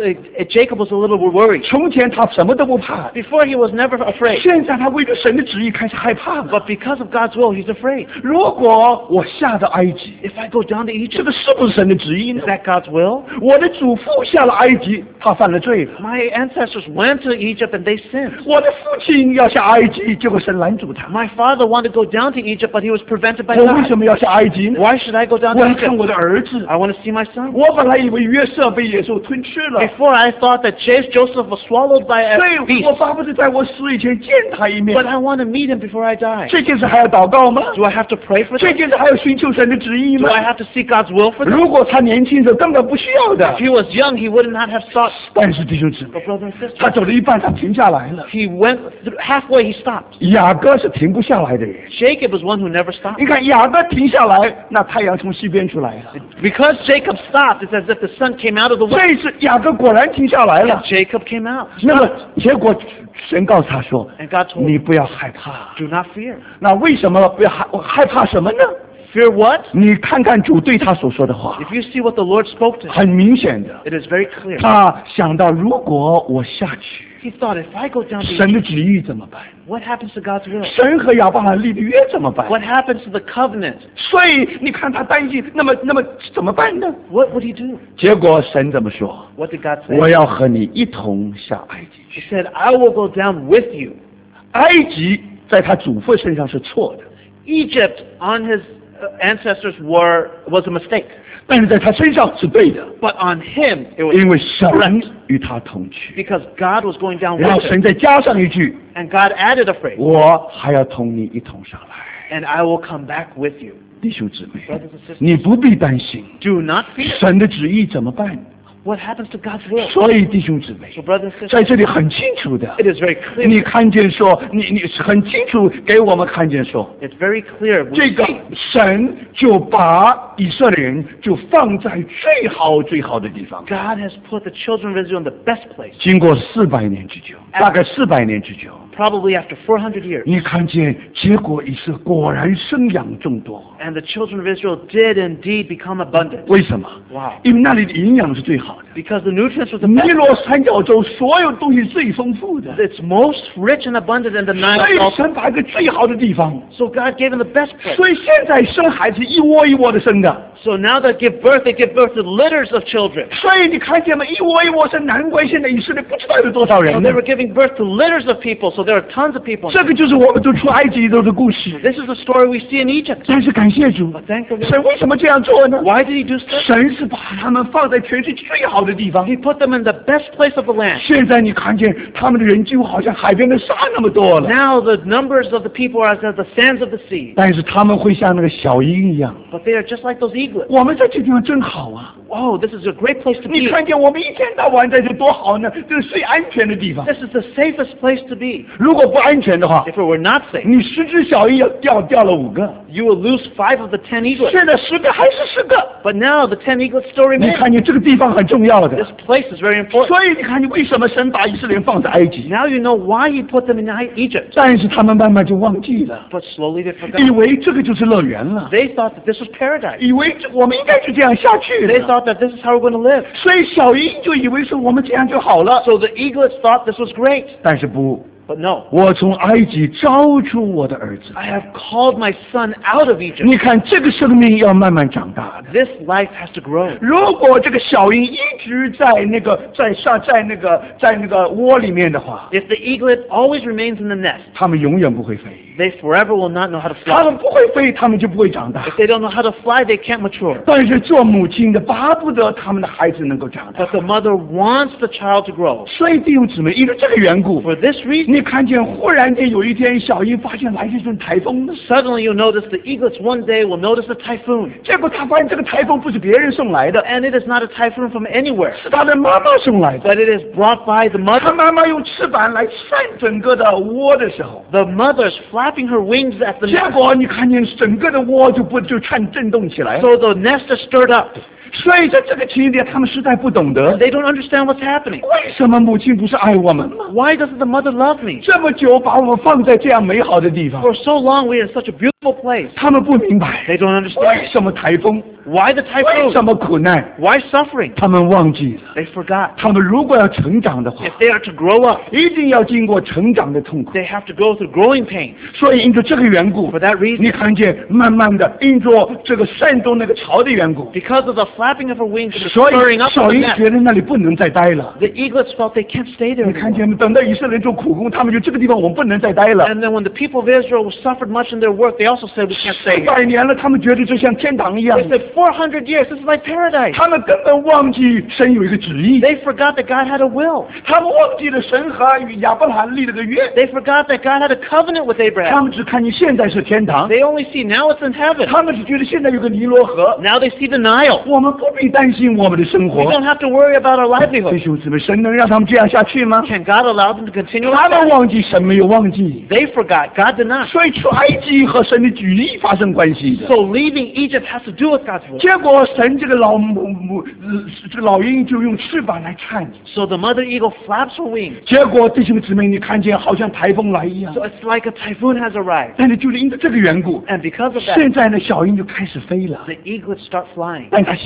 Jacob was a little worried. 从前他什么都不怕， Before he was never afraid. 现在他为了神的旨意开始害怕了。 But because of God's will, he's afraid. 如果我下到埃及， If I go down to 这 Egypt, 个是不是神的旨意呢 is？that God's will? 我的祖父下了埃及，他犯了罪了。 My ancestors went to Egypt and they sinned. 我的父亲要下埃及，结果神拦住他。 My father wanted to go down to Egypt, but he was prevented by 我为 God. 什么要下埃及呢？ Why should I go down 我 to 要看 Egypt? 我的儿子。 I want to see my son. 我本来以为约瑟被野兽吞吃了， Before I thought that Joseph was swallowed by 所 a 以 beast. 我巴不得在我死以前见他一面 But。I want to meet him before I die. 这件事还要祷告吗？ Do I have to pray for 这 this? 件事还要寻求神的旨意 Do 吗？ I have to seek God's will for this? 如果他年轻的时候根本不需要的 If，he was young, he would not have sought. 但是弟兄姊妹， But brothers and 他 sisters, 走了一半，他停下来了。 he went halfway. He stopped. 雅各是停不下来的人。 Jacob was one who never stopped. 你看雅各停下来，那太阳从西边出来了。 Because Jacob stopped, it's as if the sun came out of the west. 这一次雅各果然停下来 And 了。 Jacob came out. 那么结果神告诉他说 And God：“ told 你 him, 不要害怕。 do not fear. 那为什么不要害怕什么呢？ Fear what? 你看看主对他所说的话， If you see what the Lord spoke to him, 很明显的。 it is very clear. 他想到，如果我下去， He thought, if I go down to 神的 Egypt, 旨意怎么办？ what happens to God's will? 神和亚伯拉罕立的约怎么办？ What happens to the covenant? 所以你看他担心，那么怎么办呢？ What would he do? 结果神怎么说？ What did God 我 say? 要和你一同下埃及 He 去。 said, I will go down with you. 埃及在他祖父身上是错的， Egypt on his ancestors was a mistake. 但是在他身上是对的， But on him, it was 因为神与他同去。 because God was going down 然后 with 神 him. 再加上一句： And God added a phrase, 我还要同你一同上来。 and I will come back with you. 弟兄姊妹， Brothers and sisters, 你不必担心 do not fear. 神的旨意怎么办。 What happens to God's will? 所以弟兄姊妹， So brothers and 在 sisters, 这里很清楚的， it is very 你 clear. 看见说，你很清楚给我们看见说， It's very clear. We 这个 see 神就把以色列人就放在最好最好的地方。 God has put the children of Israel in the best place. 经过400年之久，大概400年之久， Probably after 400 years. 你看见结果以色列果然生养众多。 And the children of Israel did indeed become abundant. 为什么？ Wow. 因为那里的营养是最好的。 Because the nutrients were the 尼 best. 罗三角洲所有东西最丰富的， It's most rich and abundant in the 所 Nile 以 Delta. 神把一个最好的地方。 So God gave them the best place. 所以现在生孩子一窝一窝的生的， So now they give birth to litters of children. 所以你看见吗？一窝一窝生，难怪现在以色列不知道有多少 So 人 they 呢。 were giving birth to litters of people. So there are tons of people. 这个就是我们都出埃及的故事。 This is the story we see in Egypt. 但是感谢主， But thank the 神 Lord. 为什么这样做呢？ Why did he do so? 神是把他们放在全世界最好的地方。 He put them in the best place of the land. 现在你看见他们的人几乎好像海边的沙那么多了， Now the numbers of the people are as the sands of the sea. 但是他们会像那个小鹰一样。 But they are just like those eaglets. 我们在这地方真好啊！ Oh, this is a great place to 你 be. 看见我们一天到晚在这多好呢？这是最安全的地方。 This is the safest place to be. 如果不安全的话， If it were not safe, 你10只小鹰要掉了5个， you will lose 5 of the 10 eaglets. 现在10个还是10个。 But now the 10 eaglets still 你 remain. 看见这个地方很重要的 This，place is very important. 所以你看见为什么神把以色列人放在埃及？ Now you know why he put them in Egypt. 但是他们慢慢就忘记了， But slowly they 以 forgot. 为这个就是乐园了， They thought that this was paradise. 以为我们应该就这样下去 They 了。 thought that this is how we're going to live. 所以小鹰就以为是我们这样就好了， So the eaglets thought this was great. 但是不， But no. 我从埃及招出我的儿子。 I have called my son out of Egypt. 你看这个生命要慢慢长大的。 This life has to grow. 如果这个小鹰一直在那个窝里面的话， If the eaglet always remains in the nest, 它们永远不会飞。 they forever will not know how to 它 fly. 们不会飞，它们就不会长大。 If they don't know how to fly, they can't mature. 但是做母亲的巴不得他们的孩子能够长大 But。the mother wants the child to grow. 所以弟兄姊妹，因为这个缘故， For this reason, 你看见忽然间有一天小鹰发现来了一阵台风， suddenly you'll notice the eaglets one day will notice a typhoon. 结果他发现这个台风不是别人送来的， And it is not a typhoon from anywhere, 是他的妈妈送来的。 but it is brought by the 他 mother. 妈妈用翅膀来扇整个的窝的时候， The mother's flapping her wings at the 结 nest. 果你看见整个的窝就颤动起来了。 So the nest is stirred up. 所以在这个情节，他们实在不懂得 They don't understand what's happening. 为什么母亲不是爱我们吗？ Why doesn't the mother love me? 这么久把我们放在这样美好的地方， For so long we're in such a beautiful place. 他们不明白 They don't 为 understand. 什么台风， Why the 为什 typhoon? 么苦难， Why suffering? 他们忘记了。 They forgot. 他们如果要成长的话， If they are to grow up, 一定要经过成长的痛苦。 they have to go through growing pains. 所以因着这个缘故 For，that 你 reason, 看见慢慢的因着这个煽动那个潮的缘故， because of the flapping of her wings and the 所 stirring 以 up of 小 the 鹰 nest, 觉得那里不能再待了。 the eaglets felt they can't stay there 你看 anymore. 见吗？等到以色列人做苦工，他们就这个地方我们不能再待了。 And then when the people of Israel suffered much in their work, they also said we can't stay here. 100年了，他们觉得就像天堂一样 They，said 400 years, this is like paradise. 他们根本忘记神有一个旨意， They forgot that God had a will. 他们忘记了神和与亚伯拉罕立了个约， They forgot that God had a covenant with 他 Abraham. 们只看见现在是天堂， They only see now it's in heaven. 他们只觉得现在有个尼罗河， Now they see the Nile. 我们不必担心我们的生 We 活。 don't have to worry about our 弟 livelihood. 兄姊妹，神能让他们这样下去吗？ Can God allow them to continue 他 like 们 that? 忘记，神没有忘记， They forgot. God did not. 所以出埃及和神的旨意发生关系的。 So leaving Egypt has to do with God's will. 结果神这个这个老鹰就用翅膀来颤， So the mother eagle flaps her wings. 结果弟兄姊妹，你看见好像台风来一样 So。it's like a typhoon has arrived. 但是就是因着这个缘故， And because of that, 现在呢，小鹰就开始飞了。 the eaglets start flying. 但它行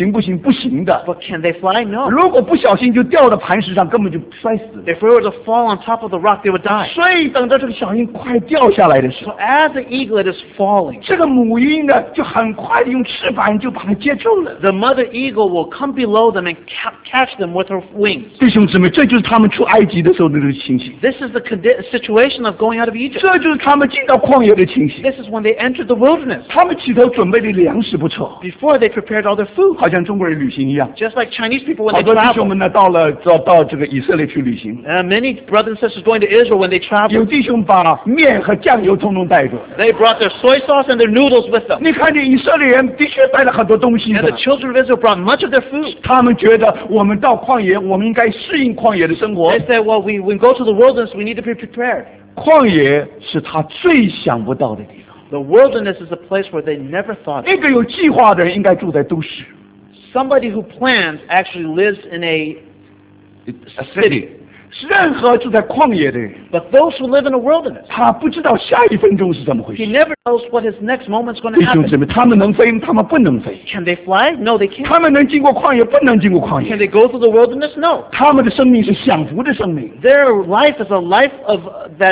行不行？不行的。 But can they fly? No. 如果不小心就掉到磐石上，根本就摔死了。 If we were to fall on top of the rock, they would die. 所以等到这个小鹰快掉下来的时 So 候， as the eaglet is falling, 这个母鹰呢就很快地用翅膀就把它接住了。 the mother eagle will come below them and catch them with her wings. 弟兄姊妹，这就是他们出埃及的时候的这个情形， This is the situation of going out of Egypt. 这就是他们进到旷野的情形。 This is when they entered the wilderness. 他们起头准备的粮食不错， Before they prepared all their food. 好像中国人旅行一样。 Just like Chinese people when 好 they 多弟兄 travel. 们呢，到这个以色列去旅行， Many brothers and sisters going to Israel when they 有 travel. 弟兄把面和酱油通通带着。 They brought their soy sauce and their noodles with them. 你看见以色列人的确带了很多东西 And 的 the，children of Israel brought much of their food. 他们觉得我们到旷野，我们应该适应旷野的生活 They。said, well, we go to the wilderness, we need to be prepared. 旷野是他最想不到的地方。 The wilderness is a place where they never thought of. 那个有计划的人应该住在都市 Somebody who plans actually lives in a city，任何住在旷野的人， But those who live in a wilderness, 他不知道下一分钟是怎么回 he 事。 never knows what his next moment's going to 弟兄姊 happen. 妹，他们能飞，他们不能飞； Can they fly? No, they can't. 他们能经过旷野，不能经过旷 Can 野。 they go through the wilderness? No. 他们的生命是享福的生命， Their life is a life of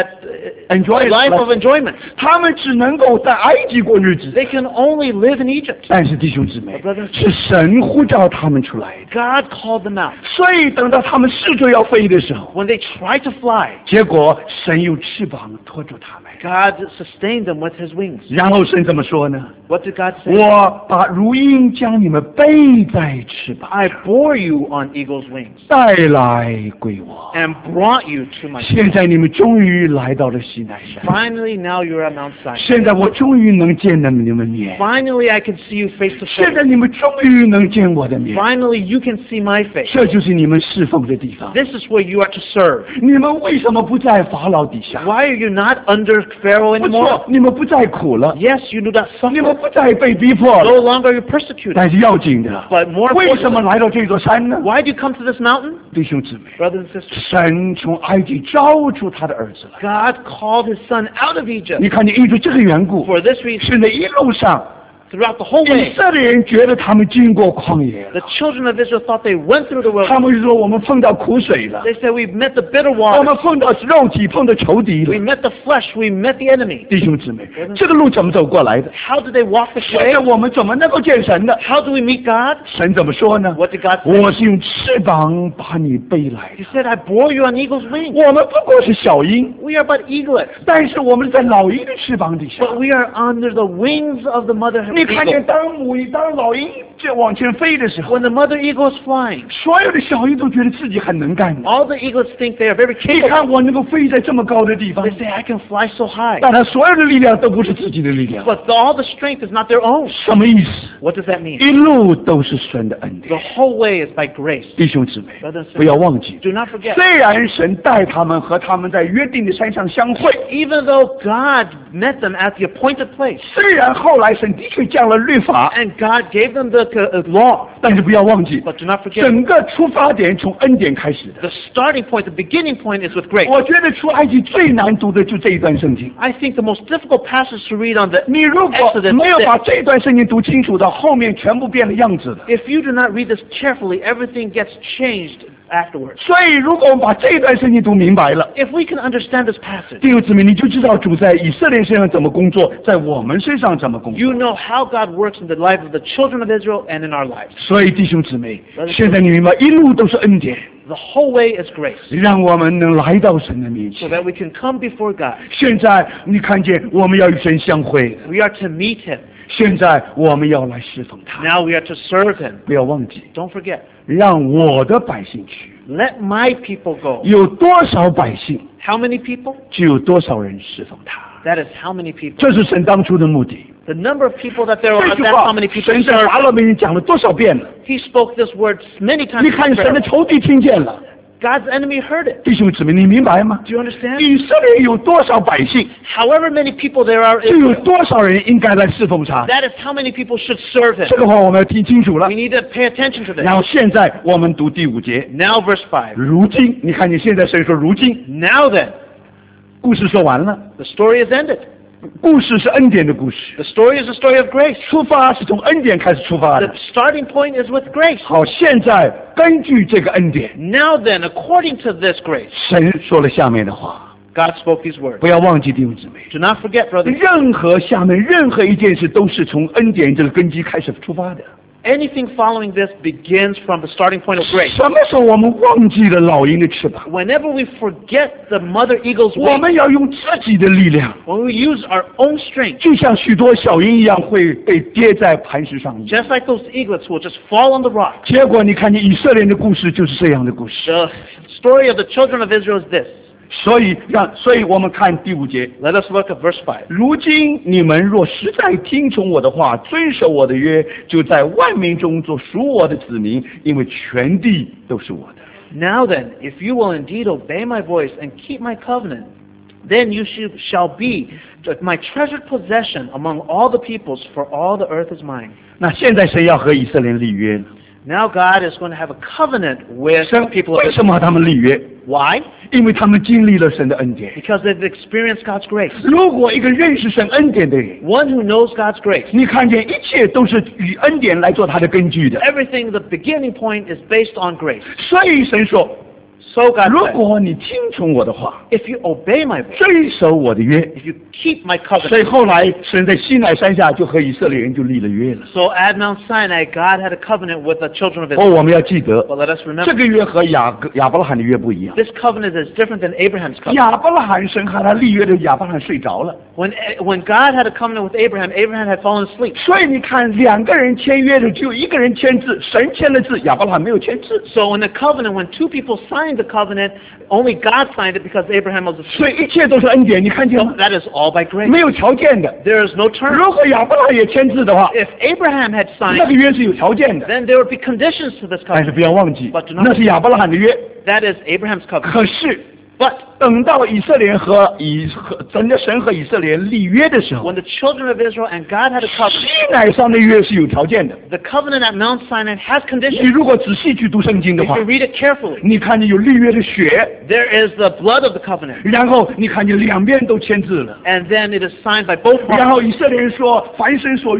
Enjoy a it. life of enjoyment. 他们只能够在埃及过日子。 They can only live in Egypt. 但是弟兄姊妹 Brothers， 是神呼召他们出来的， God called them out. 所以等到他们试着要飞的时候， When they tried to fly, 结果神用翅膀托住他们。 God sustained them with his wings. 然后神怎么说呢？ What did God say? 我把如鹰将你们背在翅膀， I bore you on eagle's wings 带来归我。 and brought you to my 现在你们终于来到了西奈山， Finally, now you're at Mount Sinai. 现在我终于能见到你们面， Finally, I can see you face to 现 face. 在你们终于能见我的面， Finally, you can see my face. 这就是你们侍奉的地方。 This is where you are to serve. 你们为什么不在法老底下？ Why are you not under Pharaoh 不 anymore? 错，你们不再苦了， Yes, you do not 你们 suffer. 不再被逼迫 No 了。 longer are you persecuted. 但是要紧的， But more 为什么 importantly, 来到这座山呢？ why do you come to this mountain? 弟兄姊妹， Brothers and sisters, 神从埃及招出他的儿子来。 God called his son out of Egypt. 你看见因着这个缘故， For this reason, 是那一路上 throughout the whole 以 way, 色列人觉得他们经过旷野了， the children of Israel thought they went through the 他 wilderness. 们说我们碰到苦水了， They said, we've met the bitter 我 water. 们碰到肉体，碰到仇敌 We 了。 met the flesh. We met the enemy. 弟兄姊妹，这个路怎么走过来的？ How did they walk this 现 way? 在我们怎么能够见神呢？ How do we meet God? 神怎么说呢？ What did God say? 我是用翅膀把你背来 He 的。 said, I bore you on eagle's wings. 我们不过是小鹰， We are but eaglets, 但是我们在老鹰的翅膀底下。 but we are under the wings of the mother 你看见 eagle. 当老鹰这往前飞的时候， When the mother eagle is flying, 所有的小鹰都觉得自己很能干的。 all the eaglets think they are very 你 capable. 看我能够飞在这么高的地方 They，say, I can fly so high. 但他所有的力量都不是自己的力量。 But all the strength is not their own. 什么意思？ What does that mean? 一路都是神的恩 The 典。 whole way is by grace. 弟兄姊妹 Brothers and，sisters， 不要忘记， Do not forget. 虽然神带他们和他们在约定的山上相会， Even though God met them at the appointed place, 虽然后来神的确降了律法， and God gave them the law, 但是不要忘记， but do not forget, 整个出发点从恩典开始的。 the starting point, the beginning point is with grace. 我觉得出埃及最难读的就这一段圣经。 I think the most difficult passage to read on the 你如果 Exodus 没有 is 把这段圣经读清楚的，后面全部变了样子的。 if you do not read this carefully, everything gets changed afterwards. 所以，如果我们把这段圣经读明白了， If we can understand this passage, 弟兄姊妹，你就知道主在以色列身上怎么工作，在我们身上怎么工作。 you know how God works in the life of the children of Israel and in our lives. 所以，弟兄姊妹，现在你明白，一路都是恩典， The whole way is grace, 让我们能来到神的面 so 前。 that we can come before God. 现在你看见，我们要与神相会， We are to meet Him. 现在我们要来侍奉他。 Now we are to serve Him. 不要忘记， Don't forget, 让我的百姓去。 let my people go. 有多少百姓， How many people? 就有多少人侍奉他。 That is how many people. 这是神当初的目的。 The number of people that there 这 are, 句 that's 话 how many，people 神在 serve. 法老面前讲了多少遍了？ He spoke this word many times. 你看 in 神的 prayer. 仇敌听见了， God's enemy heard it. 弟兄姊妹，你明白吗？ Do you understand? 以色列有多少百姓， However many people there are, 就有 Israel, 多少人应该来侍奉他。 that is how many people should serve Him. 这个话我们要听清楚了 We。need to pay attention to this. 然后现在我们读第5节， Now verse 5. 如今你看见现在神说如今， Now then, 故事说完了， the story is ended. 故事是恩典的故事， The story is a story of grace. 出发是从恩典开始出发 The 的。 starting point is with grace. 好，现在根据这个恩典， Now then, according to this grace, 神说了下面的话， God spoke these words. 不要忘记弟兄姊妹， Do not forget, brothers. 任何下面任何一件事都是从恩典这个根基开始出发的。 Anything following this begins from the starting point of grace. 什么时候我们忘记了老鹰的翅膀？ Whenever we forget the mother eagle's 我 wings, 们要用自己的力量， when we use our own strength, 就像许多小鹰一样会被跌在磐石上一样。 just like those eaglets will just fall on the rock. 结果你看见以色列人的故事就是这样的故事。 The story of the children of Israel is this. 所以我们看第5节。 Let us look at verse 5. 如今你们若实在听从我的话，遵守我的约，就在万民中做属我的子民，因为全地都是我的。 Now then, if you will indeed obey my voice and keep my covenant, then you shall be my treasured possession among all the peoples, for all the earth is mine. 那现在神要和以色列人立约了， Now God is going to have a covenant with 神 the people of 为 Israel. 什么和他们立约？ Why? 因为他们经历了神的恩典。 Because they've experienced God's grace. 如果一个认识神恩典的人， One who knows God's grace. 你看见一切都是以恩典来做他的根据的。 Everything, the beginning point is based on grace. 所以神说， So God 如 said, 果你听从我的话， if you obey my voice, 遵守我的约， if you keep my 所以 covenant. 后来神在西乃山下就和以色列人就立了约了。 So at Mount Sinai, God had a covenant with the children of 哦， Israel. 我们要记得， But let us 这 remember, 个约和亚伯拉罕的约不一样。 this covenant is different than Abraham's covenant. 亚伯拉罕神和他立约的亚伯拉罕睡着了， When God had a covenant with Abraham, Abraham had fallen asleep. 所以你看两个人签约的只有一个人签字，神签了字，亚伯拉罕没有签字， So in the covenant, when two people signed the covenant, only God signed it because Abraham was asleep. 所以一切都是恩典，你看见 So 吗？ that is all by grace. 没有条件的。 There is no term. 如果亚伯拉罕也签字的话， If Abraham had 那个 signed, 约是有条件的。 then there would be conditions to this 但是 covenant. 不要忘记 But do，not 那是亚伯拉罕的约。 That is Abraham's covenant. 可是 But 等到以色列人和神和以色列人立约的时候， when the children of Israel and God had a 西 covenant, 乃上的约是有条件的。 the covenant at Mount Sinai has 你 conditions. 如果仔细去读圣经的 If 话 you，read it carefully, 你看见有立约的血， there is the blood of the covenant. 然后你看见两边都签字了。 And then it is signed by both 然 parties. 后以色列人说：“凡神所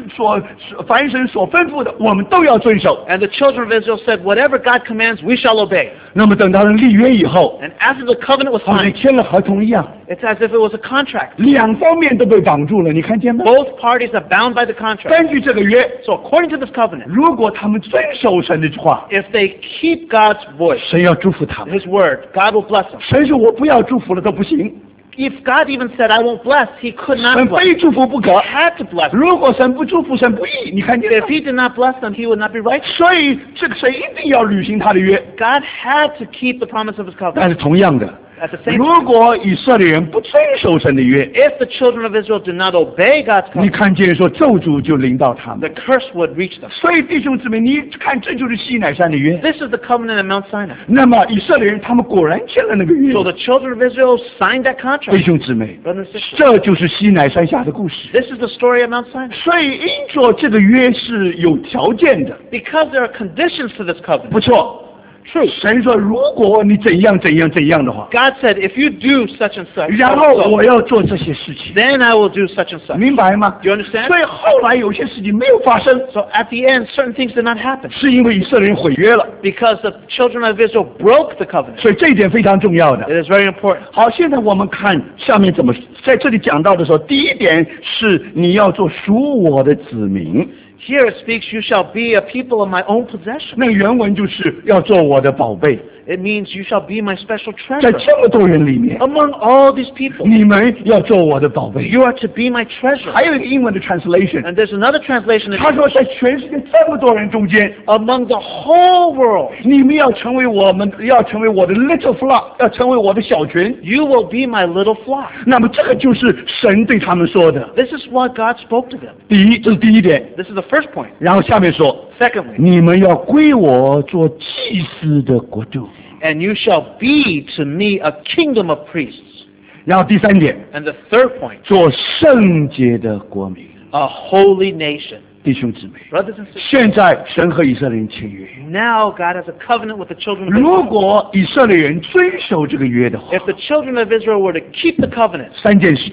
吩咐的，我们都要遵守。 And the children of Israel said, whatever God commands, we shall obey. ” 那么等到人立约以后， And after the covenant was 好像 signed, 签了合同一样， it's as if it was a contract. 两方面都被绑住了。你看见吗？ Both parties are bound by the contract. 根据这个约， So according to this covenant, 如果他们遵守神的话， if they keep God's voice, 神要祝福他们。 His word, God will bless them. 神说：“我不要祝福了都不行， If God even said, I won't bless, He could 神 not bless. 非祝福不可 He。had to bless them. 如果神不祝福，神不义。你看见吗 If He did not bless them, He would not be righteous. 所以这个神一定要履行他的约。 God had to keep the promise of His 但 covenant. 是同样的， At the same 如 time, 果以色列人不遵守神的约， if the children of Israel did not obey God's 你 covenant, 看见说咒诅就临到他们。 the curse would reach them. 所以弟兄姊妹，你看这就是西乃山的约。 This is the covenant at Mount Sinai. 那么以色列人他们果然签了那个约。 So the children of Israel signed that 弟 contract. 兄姊妹， Brothers and sisters, 这就是西乃山下的故事。 this is the story of Mount Sinai. 所以因着这个约是有条件的， Because there are conditions to this 不 covenant. 错。神说，如果你怎样的话， God said, if you do such and such, 然后 so, 我要做这些事情， then I will do such and such. 明白吗？ Do you understand? 所以后来有些事情没有发生， So at the end, certain things did not happen 是因为以色列人毁约了， because the children of Israel broke the covenant. 所以这一点非常重要的。 It is very important. 好，现在我们看下面怎么在这里讲到的时候，第一点是你要做属我的子民， Here it speaks, you shall be a people of my own possession. 那个原文就是要做我的宝贝。 It means you shall be my special 在 treasure. 这么多人里面， Among all these people, 你们要做我的宝贝。 you are to be my treasure. 还有一个英文的 translation， And there's another translation in 他说在全世界这么多人中间， among the whole world, 你们要成为我的 little flock，要成为我的小群。 you will be my little flock. 那么这个就是神对他们说的。 This is what God spoke to them. 第一，这是第一点。 This is the first point. 然后下面说， Secondly, 你们要归我做祭司的国度。 and you shall be to me a kingdom of priests. 然后第三点， And the third point, 做圣洁的国民。 a holy nation. 弟兄姊妹， Brothers and sisters, 现在神和以色列人签约， now God has a covenant with the children of 如 Israel. 果以色列人遵守这个约的话， If the children of Israel were to keep the covenant, 三件事情。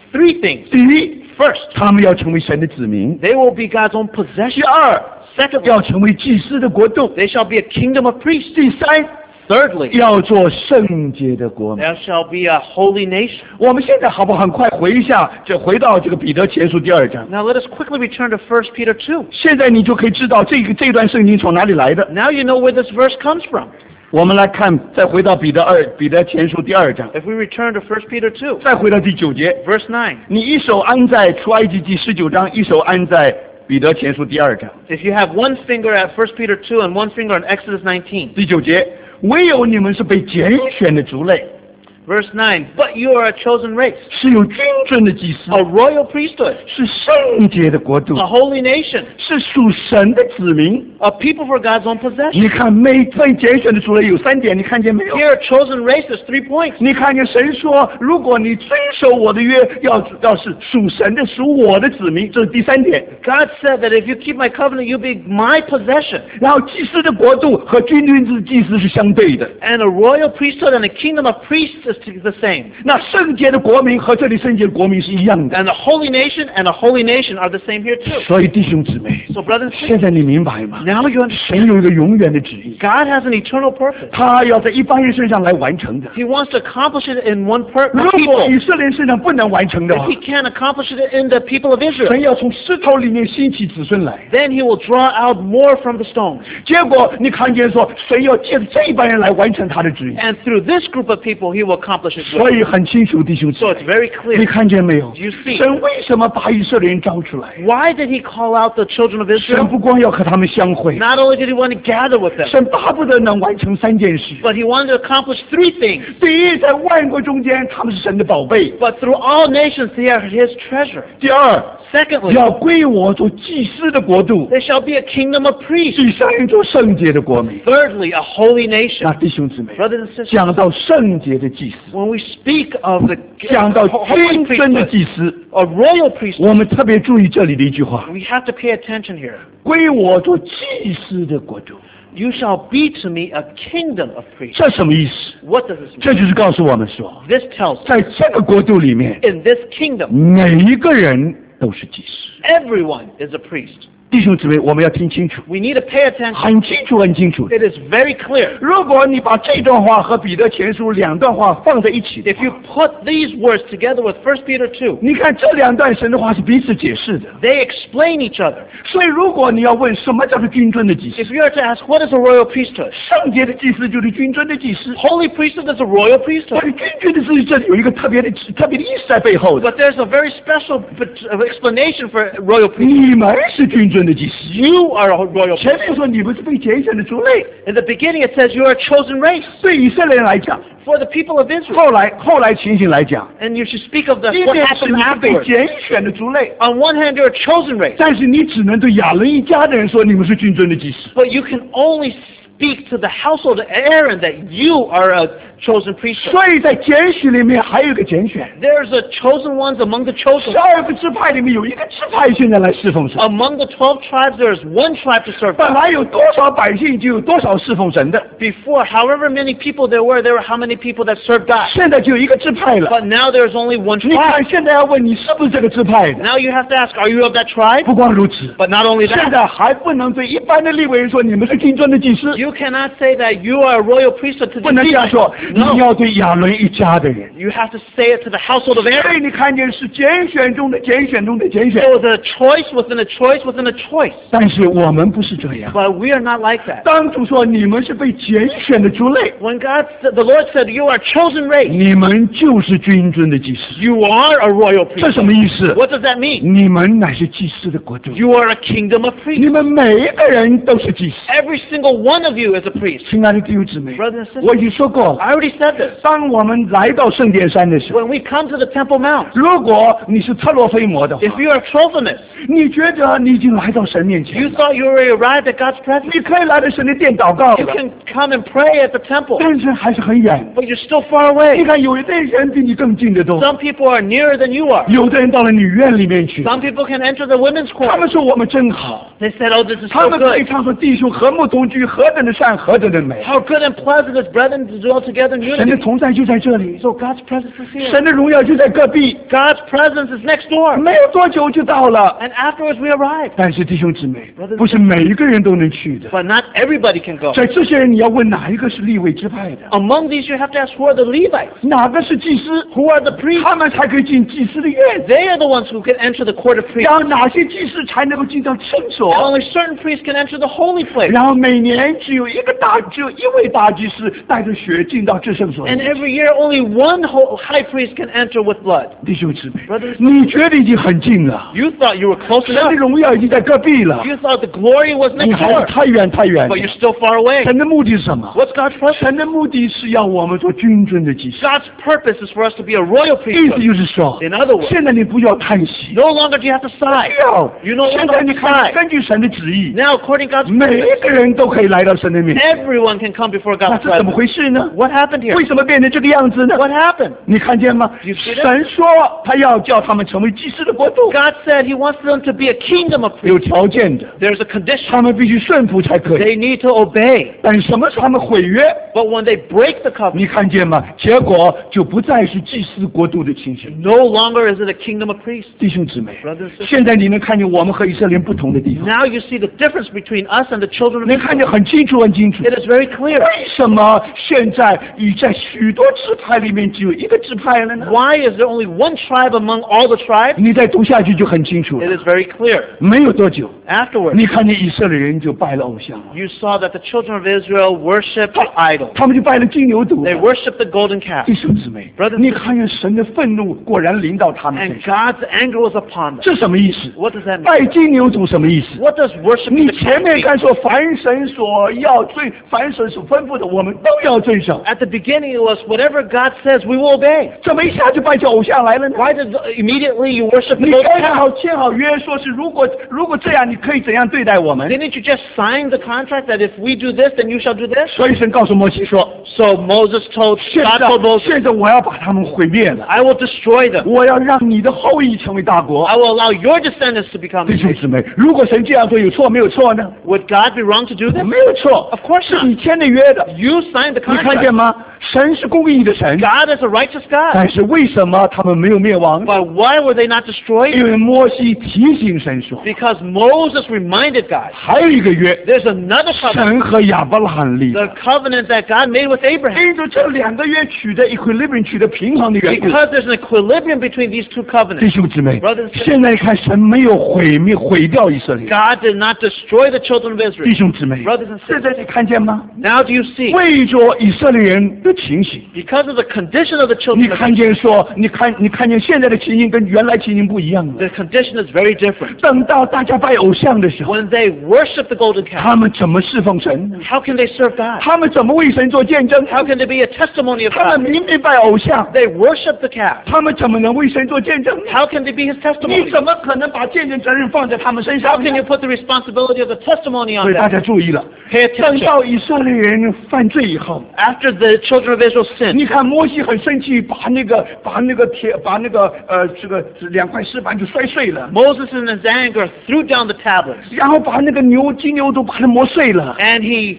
three things. 第一， First, 他们要成为神的子民； they will be God's own 第 possession. 二， Secondly, 要成为祭司的国度； they shall be a kingdom of priests. 第三， Thirdly, 要做圣洁的国民。 there shall be a holy nation. 我们现在好不好？很快回到这个彼得前书第2章。 Now let us quickly return to 1 Peter 2. 现在你就可以知道这段圣经从哪里来的。 Now you know where this verse comes from. 我们来看，再回到彼得前书第2章， If we return to 1 Peter 2, 再回到第9节， verse 9. 你一手安在出埃及记19章，一手安在彼得前书第2章。 If you have one finger at 1 Peter 2 and one finger on Exodus 19. 第9节，唯有你们是被拣选的族类， Verse 9, but you are a chosen race, 是有君尊的祭司， a royal priesthood, 是圣洁的国度， a holy nation, 是属神的子民。 a people for God's own possession. 你看，每被拣选的族类有3点，你看见没有？ Here, a chosen race, there's 3 points. 你看见神说，如果你遵守我的约，要是属神的、属我的子民，这是第3点。 God said that if you keep my covenant, you'll be my possession. 然后祭司的国度和君尊之祭司是相对的。 And a royal priesthood and a kingdom of priests is the same. 那圣洁的国民和这里圣洁的国民是一样的。 And the holy nation and a holy nation are the same here too. 所以弟兄姊妹， So brothers and sisters, 现在你明白吗？ now you understand. 神有一个永远的旨意， God has an eternal purpose. 他要在一般人身上来完成的。 He wants to accomplish it in one 如果 people. 以色列身上不能完成的 If 话， he can't accomplish it in the people of Israel, 神要从石头里面兴起子孙来。 then he will draw out more from the stones. 结果你看见说，神要借着这一般人来完成他的旨意。 And through this group of people, he will accomplish his 所 will. 以很清楚，弟兄姊 So 妹， it's very 你 clear. 看见没有 Do you see?？ 神为什么把以色列人招出来？ Why did he call out the children of 神 Israel? 不光要和他们相会， Not only did he want to gather with them, 神巴不得能完成3件事。 but he wanted to accomplish 3 things. 第一，在万国中间，他们是神的宝贝； But through all nations, they are his treasure. 第二， Secondly, 要归我做祭司的国度； they shall be a kingdom of priests. 第三，做圣洁的国民。 Thirdly, a holy 那 nation. 弟兄姊妹， Brothers and sisters, 讲到圣洁的祭司， when we speak of the 讲到 holy 君尊的 priesthood, 祭司， a royal priesthood, 我们特别注意这里的一句话： we have to pay attention here. 归我做祭司的国度。 You shall be to me a kingdom of priests. 这什么意思？ What does this 这 mean? 就是告诉我们说， This tells us 在这个国度里面， in this kingdom, 每一个人都是祭司。 everyone is a priest. 弟兄姊妹，我们要听清楚， We need to pay attention. 很清楚，很清楚。 It is very clear. 如果你把这段话和彼得前书2段话放在一起的 If you put these words together with 1 Peter 2, 你看这2段神的话是彼此解释的。 they explain each other. 所以，如果你要问什么叫做君尊的祭司， If you are to ask what is a royal priesthood, 圣洁的祭司就是君尊的祭司。 holy priesthood is a royal 但 priesthood. 是君尊的祭司这里有一个特别的意思在背后的。 But there's a very special explanation for royal priesthood. 你们是君尊的祭司。 You are a royal 前 priesthood. 面说你们是被拣选的族类， In the beginning it says you are a chosen race 对以色列人来讲， for the people of Israel. 后来情形来讲， And you should speak of 一 what 点是 happened 你是被 afterwards. 拣选的族类， On one hand, you're a chosen race, 但是你只能对亚伦一家的人说你们是君尊的祭司。 but you can only speak to the household of Aaron that you are a chosen priesthood. 所以在拣选里面还有一个拣选， There's a chosen ones among the chosen. 12个支派里面有一个支派现在来侍奉神。 Among the 12 tribes, there is one tribe to serve 本 God. 来有多少百姓就有多少侍奉神的， Before, however many people there were how many people that served God. 现在就有一个支派了。 But now there's only one 你看 tribe. 现在要问你是不是这个支派的？ Now you have to ask, are you of that tribe? 不光如此， But not only 现 that, 在还不能对一般的利未人说你们是君尊的祭司， you cannot say that you are a royal priesthood to 不 the 能这样说， people. 你 No, 要对亚伦一家的人。 you have to say it to the household of 所 Aaron. 以你看见是拣选中的拣选中的拣选， So the choice within a choice within a choice. 但是我们不是这样。 But we are not like that. 当主说你们是被拣选的族类， When the Lord said, you are a chosen race, 你们就是君尊的祭司。 you are a royal 这 priesthood. 什么意思？ What does that mean? 你们乃是祭司的国度， You are a kingdom of 你 priests. 们每一个人都是祭司。 Every single one of you is a priest. 亲爱的弟兄姊妹， Brothers and sisters, 我已经说过了， I already said this. 当我们来到圣殿山的时候， When we come to the Temple Mount, 如果你是特洛菲摩的话， if you are Trophimus, 你觉得你已经来到神面前 you 了， thought you already arrived at God's presence. 你可以来到神的殿祷告 You 了， can come and pray at the temple, 但是还是很远。 but you're still far 你 away. 看，有的人比你更近的多， Some people are nearer than you are. 有的人到了女院里面去， Some people can enter the women's 他 court. 们说我们真好， They said, oh, this is 他 so 们可以 good. 唱说弟兄和睦同居，何等的善，何等的美！ How good and pleasant is brethren to dwell together in 神的 unity. 同在就在这里， So God's presence is here. 神的荣耀就在隔壁， God's presence is next door. 没有多久就到了。 And afterwards we arrive. 但是弟兄姊妹，不是每一个人都能去的。 But not everybody can go. 在这些人，你要问哪一个是利未支派的， Among these you have to ask who are the Levites? 哪个是祭司， Who are the priests? 他们才可以进祭司的院， They are the ones who can enter the court of priests. 然后哪些祭司才能够进到圣 And 所， only certain priests can enter the holy place. 然后每年只有一位大祭司带着血进到至圣所里 And every year only one high priest can enter with blood. 弟兄姊妹 Brothers， 你觉得已经很近了， You thought you were close 神的 enough. 荣耀已经在隔壁了， You thought the glory was 你 next 还是 door. 太远太远。 But you're still far away. 神的目的是什么？ What's God's purpose? 神的目的是要我们做君尊的祭司， God's purpose is for us to be a royal 意思 priesthood. 就是说， In other words, 现在你不要叹息， no longer do you have to sigh. 要 You no 现 longer 在 have 你 to 看， sigh. 根据神的旨意， Now, according to God's 每 purpose, 一个人都可以来到神的面前。 everyone can come before 那 God's 这怎么 presence. 回事呢？ What happened here? 为什么变成这个样子呢？ What happened? 你看见吗？ You see that? 神说他要叫他们成为祭司的国度， God said He wants them to be a kingdom of 有 priests. 条件的， There's a condition. 他们必须顺服才可以。 They need to obey. 但什么时候他们毁约？ But when they break the covenant, 你看见吗？结果就不再是祭司国度的情形。 no longer is it a kingdom of priests. 弟兄姊妹， Brothers and sisters, 现在你能看见我们和以色列人不同的地方， now you see the difference between us and the children of 能看见 Israel. 很清楚很清楚。 It is very clear. 为什么现在你在许多支派里面只有一个支派了呢？ Why is there only one tribe among all the tribes? 你再读下去就很清楚 It 了。 is very clear. 没有多久， Afterwards, 你看见以色列人就拜了偶像了， you saw that the children of Israel worshipped idols. 他们就拜了金牛犊 They 了。 worshiped the golden calf. 弟兄姊妹 Brothers， 你看见神的愤怒果然临到他们 And 身上， God's anger was upon them. 这什么意思？ What does that 拜 mean? 金牛犊什么意思？ What does worshiping 你 the 前 calf 面 mean? 看说，凡神所要遵，凡神所吩咐的，我们都要遵守。 At the beginning it was whatever God says we will obey. 怎么一下就拜起偶像来了呢？ Why did immediately you worship the 你 golden 该 calf? 好签好约，说是如果这样，你可以怎样对待我们？ Didn't you just sign the contract that if we do this, then you shall do this? 所以神告诉摩西说 So Moses told, 现 God told 在 Moses, 现在我要把他们毁灭了， I will destroy them. 我要让你的后裔成为大国。 I will allow your descendants to become 弟 a 兄 nation. 姊妹，如果神这样做有错没有错呢？ Would God be wrong to do this? 没有错 Of course 是 not. 你签的约的。 You signed the 你看 contract. 见吗？神是公义的神， God is a righteous God. 但是为什么他们没有灭亡？ But why were they not destroyed? 因为摩西提醒神说， Because Moses reminded God. 还有一个约， There's another covenant. 神和亚伯拉罕立 The 的。 covenant that God made with Abraham. 因此，这两个约取得 equilibrium， 取得平衡的缘故。 Because there's an equilibrium between these two 弟 covenants. 兄姊妹 Brothers and，sisters， 现在看神没有毁掉以色列。 God did not destroy the children of 弟 Israel. 兄姊妹 Brothers and，sisters， 现在你看见吗？ Now do you see? 为着以色列人的情形， Because of the condition of the 你 children of 看 Israel, 见说，你看见现在的情形跟原来情形不一样了。 the condition is very different. 等到大家拜偶像的时候， When they worship the golden calf, 他们怎么侍奉神呢？ how can they serve God? 他们怎么为神做见证？ How can there be a testimony of 他们 God? 明明拜偶像， They worship the calf. 他们怎么能为神做见证呢？ How can there be his 你 testimony? 怎么可能把见证责任放在他们身 How 上 can 呢 you？put the responsibility of the testimony 所 on 以大 them? 家注意了， Pay 等 attention. 到以色列人犯罪以后， After the children of Israel sinned, 你看摩西很生气，把那个这个2块石板就摔碎了， Moses in his anger threw down the tablets. 然后把那个金牛都把它磨碎了， And he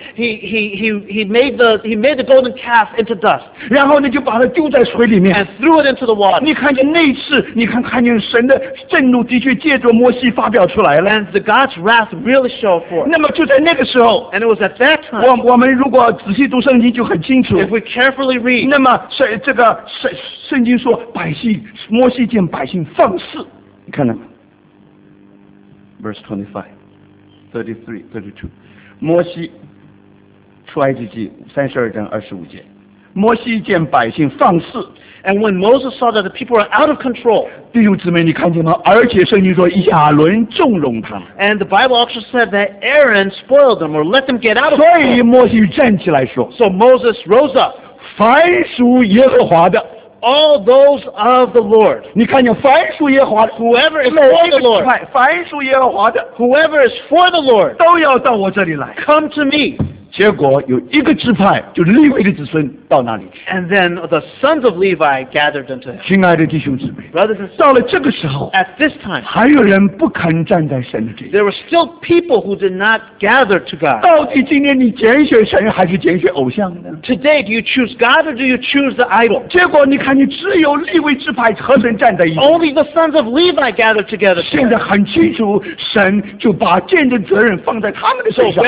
made the golden calf into dust 然后呢就把它丢在水里面 and。threw it into the water. 你看见那一次，看见神的震怒的确借着摩西发表出来了。 And the God's wrath really showed forth. 那么就在那个时候， And it was at that time, 我们如果仔细读圣经就很清楚。 if we carefully read, 那么圣经说，摩西见百姓放肆，你看到吗 ？Verse 25, 33, 32，摩西出埃及记32章25节，摩西见百姓放肆。 and when Moses saw that the people were out of control, 弟兄姊妹，你看见吗？而且圣经说亚伦纵容他们， and the Bible also said that Aaron spoiled them or let them get out of 所以 control. 摩西站起来说 So Moses rose up,：“ 凡属耶和华的， all those of the Lord, 你看见凡属耶和华的， whoever is 每 for 一 the 个支 Lord, 派，凡属耶和华的， whoever is for the Lord, 都要到我这里来。” come to me. 结果有一个支派，就是利未的子孙到那里去。 And then the sons of Levi gathered unto him. 亲爱的弟兄姊妹， Brothers and sisters, 到了这个时候， at this time, 还有人不肯站在神的这一边。 there were still people who did not gather to God. 到底今天你拣选神还是拣选偶像呢？ Today, do you choose God or do you choose the idol? 结果你看，你只有利未支派和神站在一起。 Only the sons of Levi gathered together. 现在很清楚，神就把见证责任放在他们的 So 身上。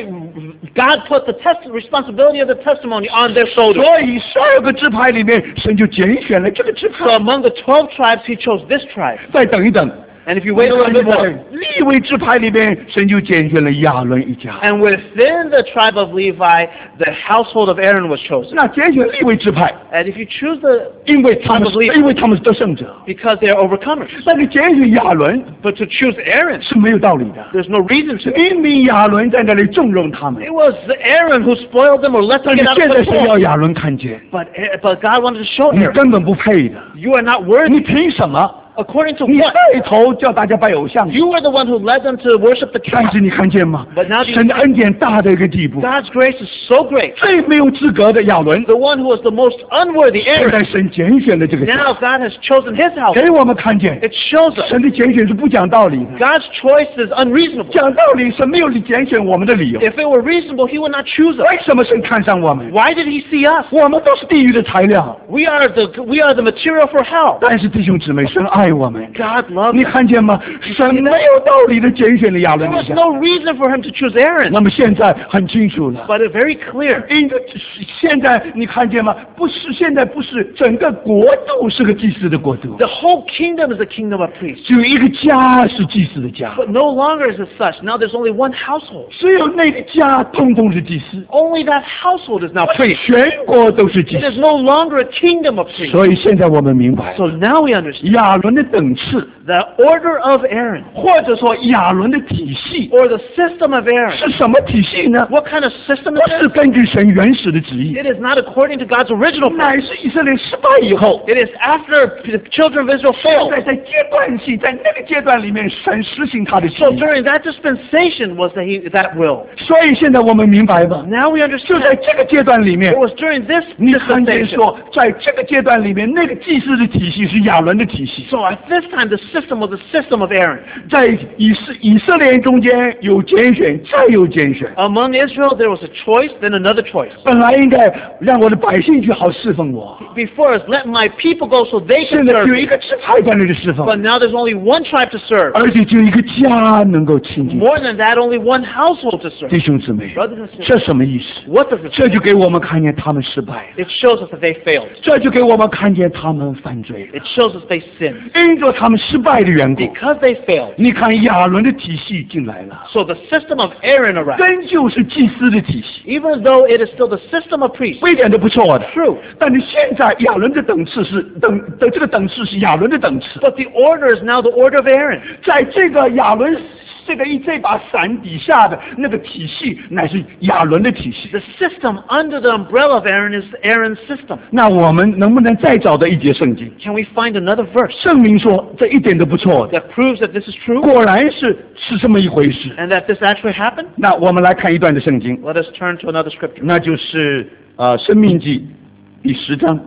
God put the responsibility of the testimony on their shoulders. 所以12个支派里面，神就拣选了这个支 So 派。 among the 12 tribes, he chose this tribe. 再等一等， And if you wait a little bit more, 利未支派里面，神就拣选了亚伦一家。 and within the tribe of Levi, the household of Aaron was chosen. 那拣选利未支派， And if you choose the, 因为他们是 Probably. 得胜者。 because they are overcomers. 但是拣选亚伦 But to choose Aaron, 是没有道理的。 there's no reason to. 明明亚伦在那里纵容他们， It was Aaron who spoiled them or let them 但是 get out 现 of 在神要 control. 亚伦看见， But God wanted to show 你 Aaron, 根本不配的， you are not worthy. 你凭什么？ According to 你 what? 带头叫大家拜偶像， You were the one who led them to worship the 但 king. 是你看见吗 But now？ 神的恩典大到一个地步， God's grace is so great. 最没有资格的亚伦， The one who was the most unworthy 现 Aaron. 在神拣选了这个家， Now God has chosen his house. 给我们看见， It shows us 神的拣选是不讲道理的。 God's choice is unreasonable. 讲道理，神没有拣选我们的理由。 If it were reasonable, he would not choose us. 为什么神看上我们？ Why did he see us? 我们都是地狱的材料， We are the material for hell. 但是弟兄姊妹，神爱我们。 God loved 你 us. 看见吗？神没有道理的拣选了亚 There 伦一 was 家。 no reason for him to choose Aaron. 那么现在很清楚了。 But it's very clear. 因着现在你看见吗？不是，现在不是整个国度是个祭司的国度， The whole kingdom is a kingdom of priests. 只有一个家是祭司的家， But no longer is it such. Now there's only one household. 只有那个家通通是祭司， Only that household is now priests. 全国都是祭 It 司。 is no longer a kingdom of priests. 所以现在我们明白， So now we understand 亚伦的等次， the order of Aaron 或者说亚伦的体系 or the system of Aaron. 是什么体系呢？ What kind of system 不 is 是 it? 根据神原始的旨意， It is not according to God's original plan. 乃是以色列失败以后， It is after the children of Israel 现 failed. 在在阶段性，在那个阶段里面，神实行他的旨 So 意。 during that dispensation was that will. 所以现在我们明白吗？ Now we 就在 understand. 这个阶段里面 It，was during this 你看见 dispensation. 说，在这个阶段里面，那个祭司的体系是亚伦的体系。 So at this time, the system was the system of Aaron. 在以色列人中间有拣选，再有拣选。 Among Israel, there was a choice, then another choice. 本来应该让我的百姓去好侍奉我， Before us, let my people go so they 现 can 在 serve 只有一 me. 个支派在那里侍奉， But now there's only one tribe to serve. 而且只有一个家能够亲近。 More than that, only one household to serve. 弟兄姊妹， Brothers and sisters, 这什么意思？ what does it 这 say? 就给我们看见他们失败了， It shows us that they failed. 这就给我们看见他们犯罪了。 It shows us they sinned. 因着他们失败的缘故， Because they failed. 你看亚伦的体系进来了， So the system of Aaron arrived. 仍旧是祭司的体系， Even though it is still the system of priests. 一点都不错的。 True. 但是现在亚伦的等次是这个等次是亚伦的等次， But the order is now the order of Aaron. 在这个亚伦这把伞底下的那个体系，乃是亚伦的体系。 The system under the umbrella of Aaron is Aaron's system. 那我们能不能再找到一节圣经， Can we find another verse 证明说这一点都不错的？ that proves that this is true 果然是这么一回事。 and that this actually happened? 那我们来看一段的圣经， Let us turn to another scripture. 那就是申命记第10章。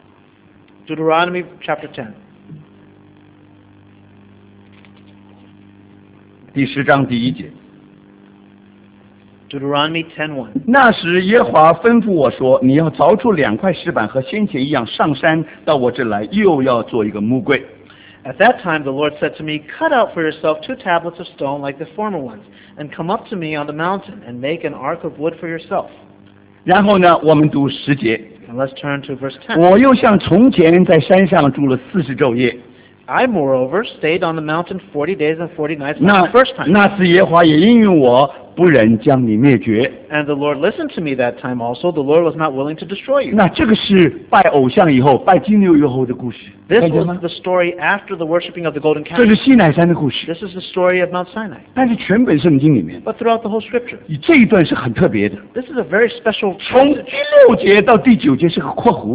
Deuteronomy chapter 10. 第10章第1节， Deuteronomy 10:1. 那时耶和华吩咐我说：“你要凿出2块石板，和先前一样，上山到我这来，又要做一个木柜。 At that time the Lord said to me, Cut out for yourself 2 tablets of stone like the former ones, and come up to me on the mountain, and make an ark of wood for yourself. ” 然后呢，我们读10节， And let's turn to verse 10. 我又像从前在山上住了40昼夜。 I, moreover, stayed on the mountain 40 days and 40 nights 那 the first time. 那次耶和华也应允我，不忍将你灭绝。 And the Lord listened to me that time also. The Lord was not willing to destroy you. 那这个是拜偶像以后，拜金牛以后的故事， This 看见吗 was？the story after the worshipping of the golden 这 calf. 是西乃山的故事， This is the story of Mount Sinai. 但是全本圣经里面， But throughout the whole scripture, 这一段是很特别的。 this is a very special 从 passage. 第6节到第9节是个括弧，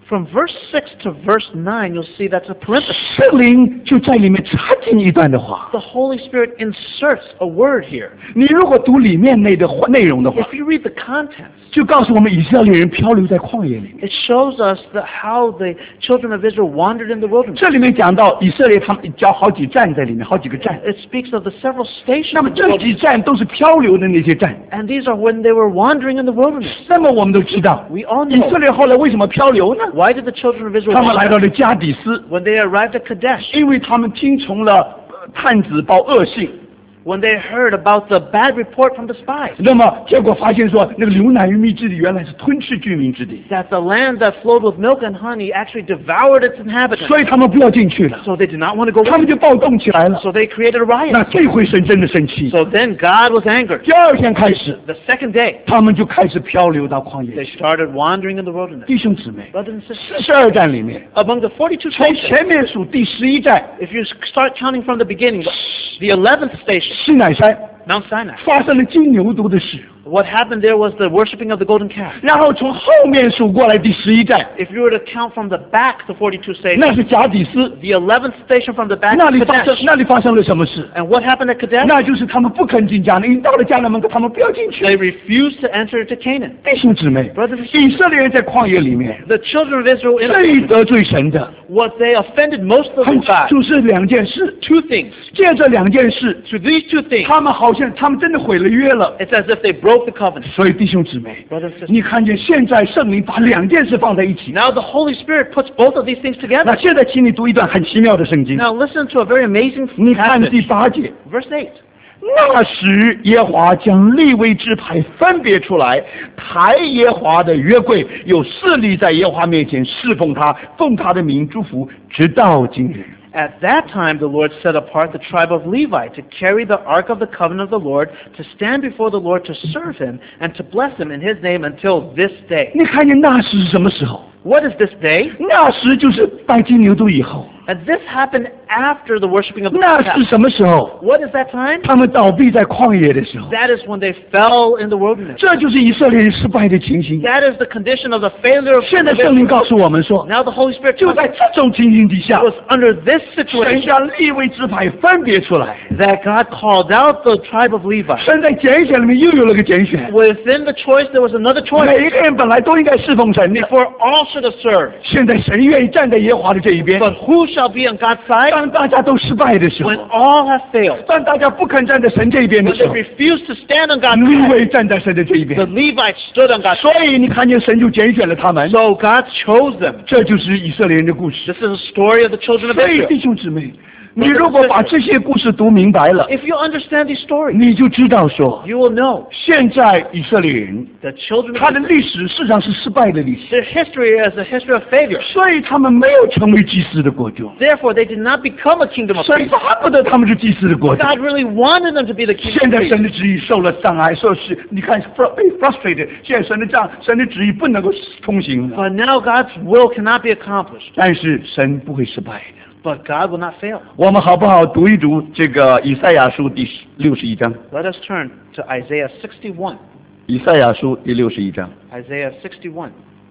From verse 6 to verse 9, you'll see that's a parenthesis. 圣灵就在里面插进一段的话。 The Holy Spirit inserts a word here. 你如果读里面内容的话， If you read the contents, 就告诉我们以色列人漂流在旷野里面。 it shows us how the children of Israel wandered in the wilderness. 这里面讲到以色列他们交好几站在里面，好几个站。 It speaks of the several stations 那么 of the 这几 wilderness. 站都是漂流的那些站。 And these are when they were wandering in the wilderness. 那么我们都知道， We all 以色 know. 列后来为什么漂流呢？ Why did the children of Israel 他们 wander? 来到了加底斯， When they arrived at Kadesh, 因为他们听从了探子报恶信， when they heard about the bad report from the spies, 那么结果发现说，那个流奶与蜜之地原来是吞噬居民之地， that the land that flowed with milk and honey actually devoured its inhabitants. 所以他们不要进去了， So they did not want to go 他 in. 们就暴动起来了。 So they created a 那 riot. 这回神真的生气。 So then God was angered. 第二天开始， The second day, 他们就开始漂流到旷野 they 去。 started wandering in the wilderness. 弟兄姊妹， Brothers and sisters, 42站里面， among the 42 从 stations, 前面数第11站 if you start counting from the beginning, the 11th station, 西乃山 Mount Sinai, 发生了金牛犊的事， what happened there was the worshiping of the golden calf. 然后从后面数过来第11站， If you were to count from the back, the 42 stations, 那是加底斯， the 11th station from the back 那 is 里发生 Kadesh. 那里发生了什么事？ And what happened at Kadesh? 那就是他们不肯进迦南，因为到了迦南门口，他们不要进去。 They refused to enter into Canaan. 弟兄姊妹， Brothers and sisters, 以色列人在旷野里面 the children of Israel, in 最得罪神的， what they offended most of 很 God. 就是两件事。 Two things. 借着两件事， Through these two things, 他们好像他们真的毁了约了。 it's as if they broke the covenant. 所以弟兄姊妹， Brothers and sisters, 你看见现在圣灵把两件事放在一起。 now the Holy Spirit puts both of these things 那 together. 现在请你读一段很奇妙的圣经， Now listen to a very amazing 你看第 passage. 8节。 Verse 8. 那时耶和华将利未支派分别出来，抬耶和华的约柜，有4立在耶和华面前侍奉他，奉他的名祝福，直到今日。 At that time, the Lord set apart the tribe of Levi to carry the ark of the covenant of the Lord, to stand before the Lord to serve him, and to bless him in his name until this day. 你看见那时是什么时候？ What is this day? 那时就是拜金牛犊以后。 And this happened after the worshiping of the 那 calf. 是什么时候？ What is that time? 他们倒闭在旷野的时候。 That is when they fell in the wilderness. 这就是以色列人失败的情形。 That is the condition of the failure of 现在圣灵告诉我们说， Now the Holy Spirit 就在这种情形底下 it，was under this 神 situation 将利未支派分别出来。 that God called out the tribe of Levi. 神在拣选里面又有了个拣选， Within the choice, there was another 每 choice. 一个人本来都应该侍奉神的， For all should have served. 现在神愿意站在耶和华的这一边。 But who shall be on God's side? 当大家都失败的时候 When，all have failed. 当大家不肯站在神这一边的 When 时 they 候， refused to stand on God's 利 side. 未站在神的这一 The 边。 Levites stood on God's 所 side. 以你看见神就拣选了他们， So God chose them. 这就是以色列人的故事。 This is a story of the children of 所以 Israel. 弟兄姊妹，你如果把这些故事读明白了， If you understand these stories, 你就知道说， you will know 现在以色列人 the children of 他的 Israel, 历史事实上是失败的历史， their history is a history of failure. 所以他们没有成为祭司的国度， Therefore, they did not become a kingdom of 所以 priests. 巴不得他们是祭司的国度。 God really wanted them to be the kingdom 现 of 在神 priests. 的旨意受了障碍，说是你看被 frustrated，现在神的旨意不能够通行了。 But now God's will cannot be accomplished. 但是神不会失败的。 But God will not fail. 我们好不好读一读这个以赛亚书第61章？ Let us turn to Isaiah 61. 以赛亚书第61章。 Isaiah 61.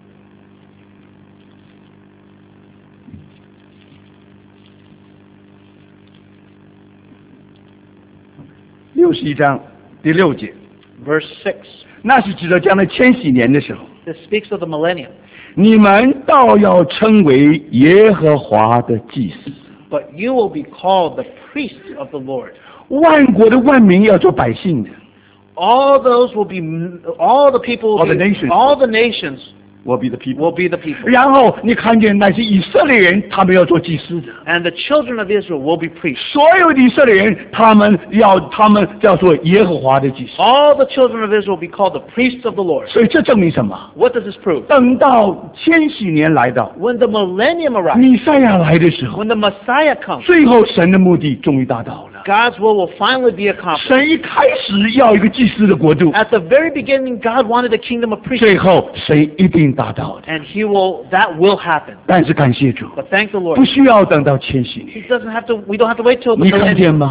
61章第6节， Verse 6. 那是指着将来千禧年的时候， This speaks of the millennium. 你们倒要称为耶和华的祭司， But you will be called the priests of the Lord. 万国的万民要做百姓的。 All those will be, all the people, All will the be, nations. all the nations will be the people. will be the people. 然后你看见那些以色列人，他们要做祭司的。 And the children of Israel will be priests. 所有的以色列人，他们叫做耶和华的祭司。 All the children of Israel will be called the priests of the Lord. 所以这证明什么？ What does this prove? 等到千禧年来到， When the millennium arrives, 弥赛亚来的时候， when the Messiah comes, 最后神的目的终于达到了。 God's will finally be accomplished. 神一开始要一个祭司的国度， At the very beginning, God wanted a kingdom of priests, 最后神一定达到的。 and that will happen. 但是感谢主， But thank the 不 Lord. 需要等到千禧年。 We don't have to wait till the 你看 millennium. 见吗？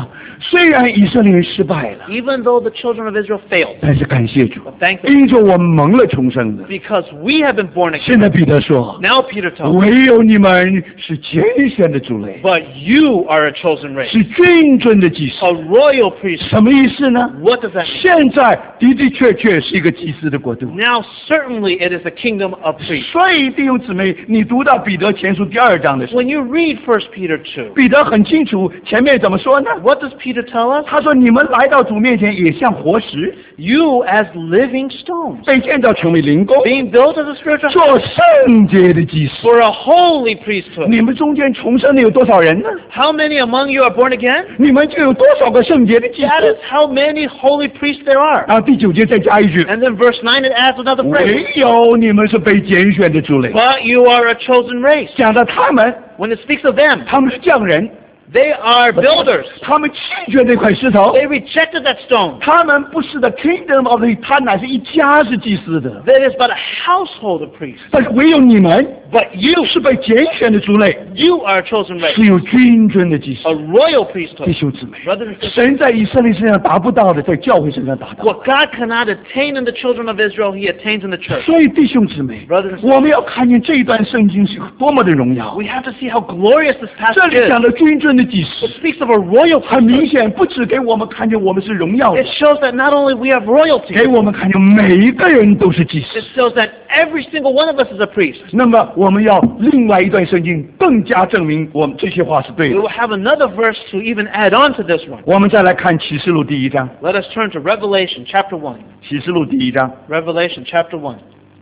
虽然以色列人失败了， even though the children of Israel failed. 但是感谢主， But thank God, 因着我蒙了重生的。 because we have been born again. 现在彼得说， Now Peter tells us, 唯有你们是拣选的族类， but you are a chosen race, 是君尊的祭司。 a royal priesthood. 什么意思呢？ What does that mean? 现在的的确确是一个祭司的国度。 Now certainly it is the kingdom of priests. 所以弟兄姊妹，你读到彼得前书第2章的时候， When you read 1 Peter 2, 彼得很清楚前面怎么说呢？ what does Peter tell us? 他说：“你们来到主面前，也像活石， You as living stones, 被建造成为灵宫， being built as a spiritual 做 house 圣洁的祭司。 for a holy priesthood. 你们中间重生的有多少人呢？ How many among you are born again? 你们就有多少个圣洁的祭 That 司 is？” how many holy priests there are. 然后第9节再加一句： And then verse 9 it adds another 唯 phrase. 有你们是被拣选的族类。 But you are a chosen race. 讲到他们， When it speaks of them, 他们是匠人， they are builders. 他们弃绝这块石头， They rejected that stone. 他们不是的 kingdom of the， 他乃是一家是祭司的。 That is but a household of priests. 但是唯有你们 But you, 是被拣选的族类， you are a chosen race. 是有君尊的祭司 A。royal 弟 priesthood. 兄姊妹， Brothers and sisters, 神在以色列身上达不到的，在教会身上达到。 what God cannot attain in the children of Israel, He attains in the church. 所以弟兄姊妹 Brothers and sisters,， 我们要看见这一段圣经是多么的荣耀。 We have to see how glorious this 这 passage 里讲 is. 的君尊的祭 It 司， speaks of a royal 很明 priesthood. 显不只给我们看见我们是荣耀的 It，shows that not only we have royalty, 给我们看见每一个人都是祭司 it。shows that every single one of us is a priest. 那么我们要另外一段圣经更加证明我们这些话是对 We 的。 will have another verse to even add on to this one. 我们再来看启示录第1章， Let us turn to Revelation chapter 1. 启示录第1章， Revelation chapter 1.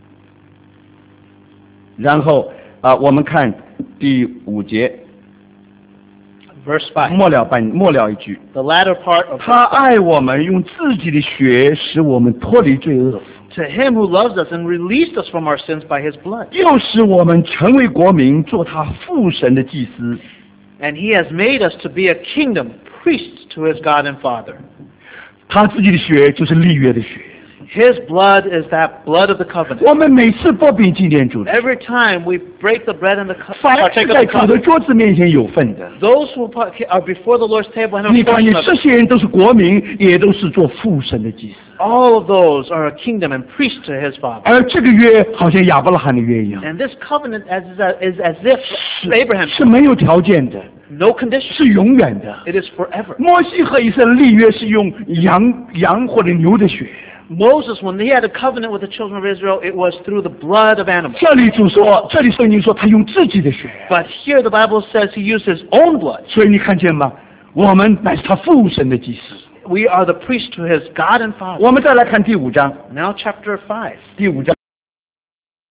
然后我们看第5节 Verse 5. 末了一句， The latter part of 他爱我们，用自己的血使我们脱离罪恶， To him who loves us and released us from our sins by his blood. 又使我们成为国民，做他父神的祭司。 And he has made us to be a kingdom, priests to his God and Father. 他自己的血就是立约的血。 His blood is that blood of the covenant. 我们每次擘饼纪念主的， Every time we break the bread and the cup, 凡 partake 是 of 在 the 主的 cup, 桌子面前有份的， those who are before the Lord's table and 你 are 看见 portion of 这 it, 些人都是国民，也都是做父神的祭司。 all of those are a kingdom and priests to his Father. 而这个约好像亚伯拉罕的约一样， And this covenant is as if Abraham, 是没有条件的， no condition. 是永远的。 It is forever. 摩西和以色列立约是用羊或者牛的血。 Moses, when he had a covenant with the children of Israel, it was through the blood of animals. 这里主说，这里圣经说他用自己的血， But here the Bible says he used his own blood. 所以你看见吗？我们乃是他父神的祭司。 We are the priests to his God and Father. 我们再来看第5章， Now chapter 5. 第5章。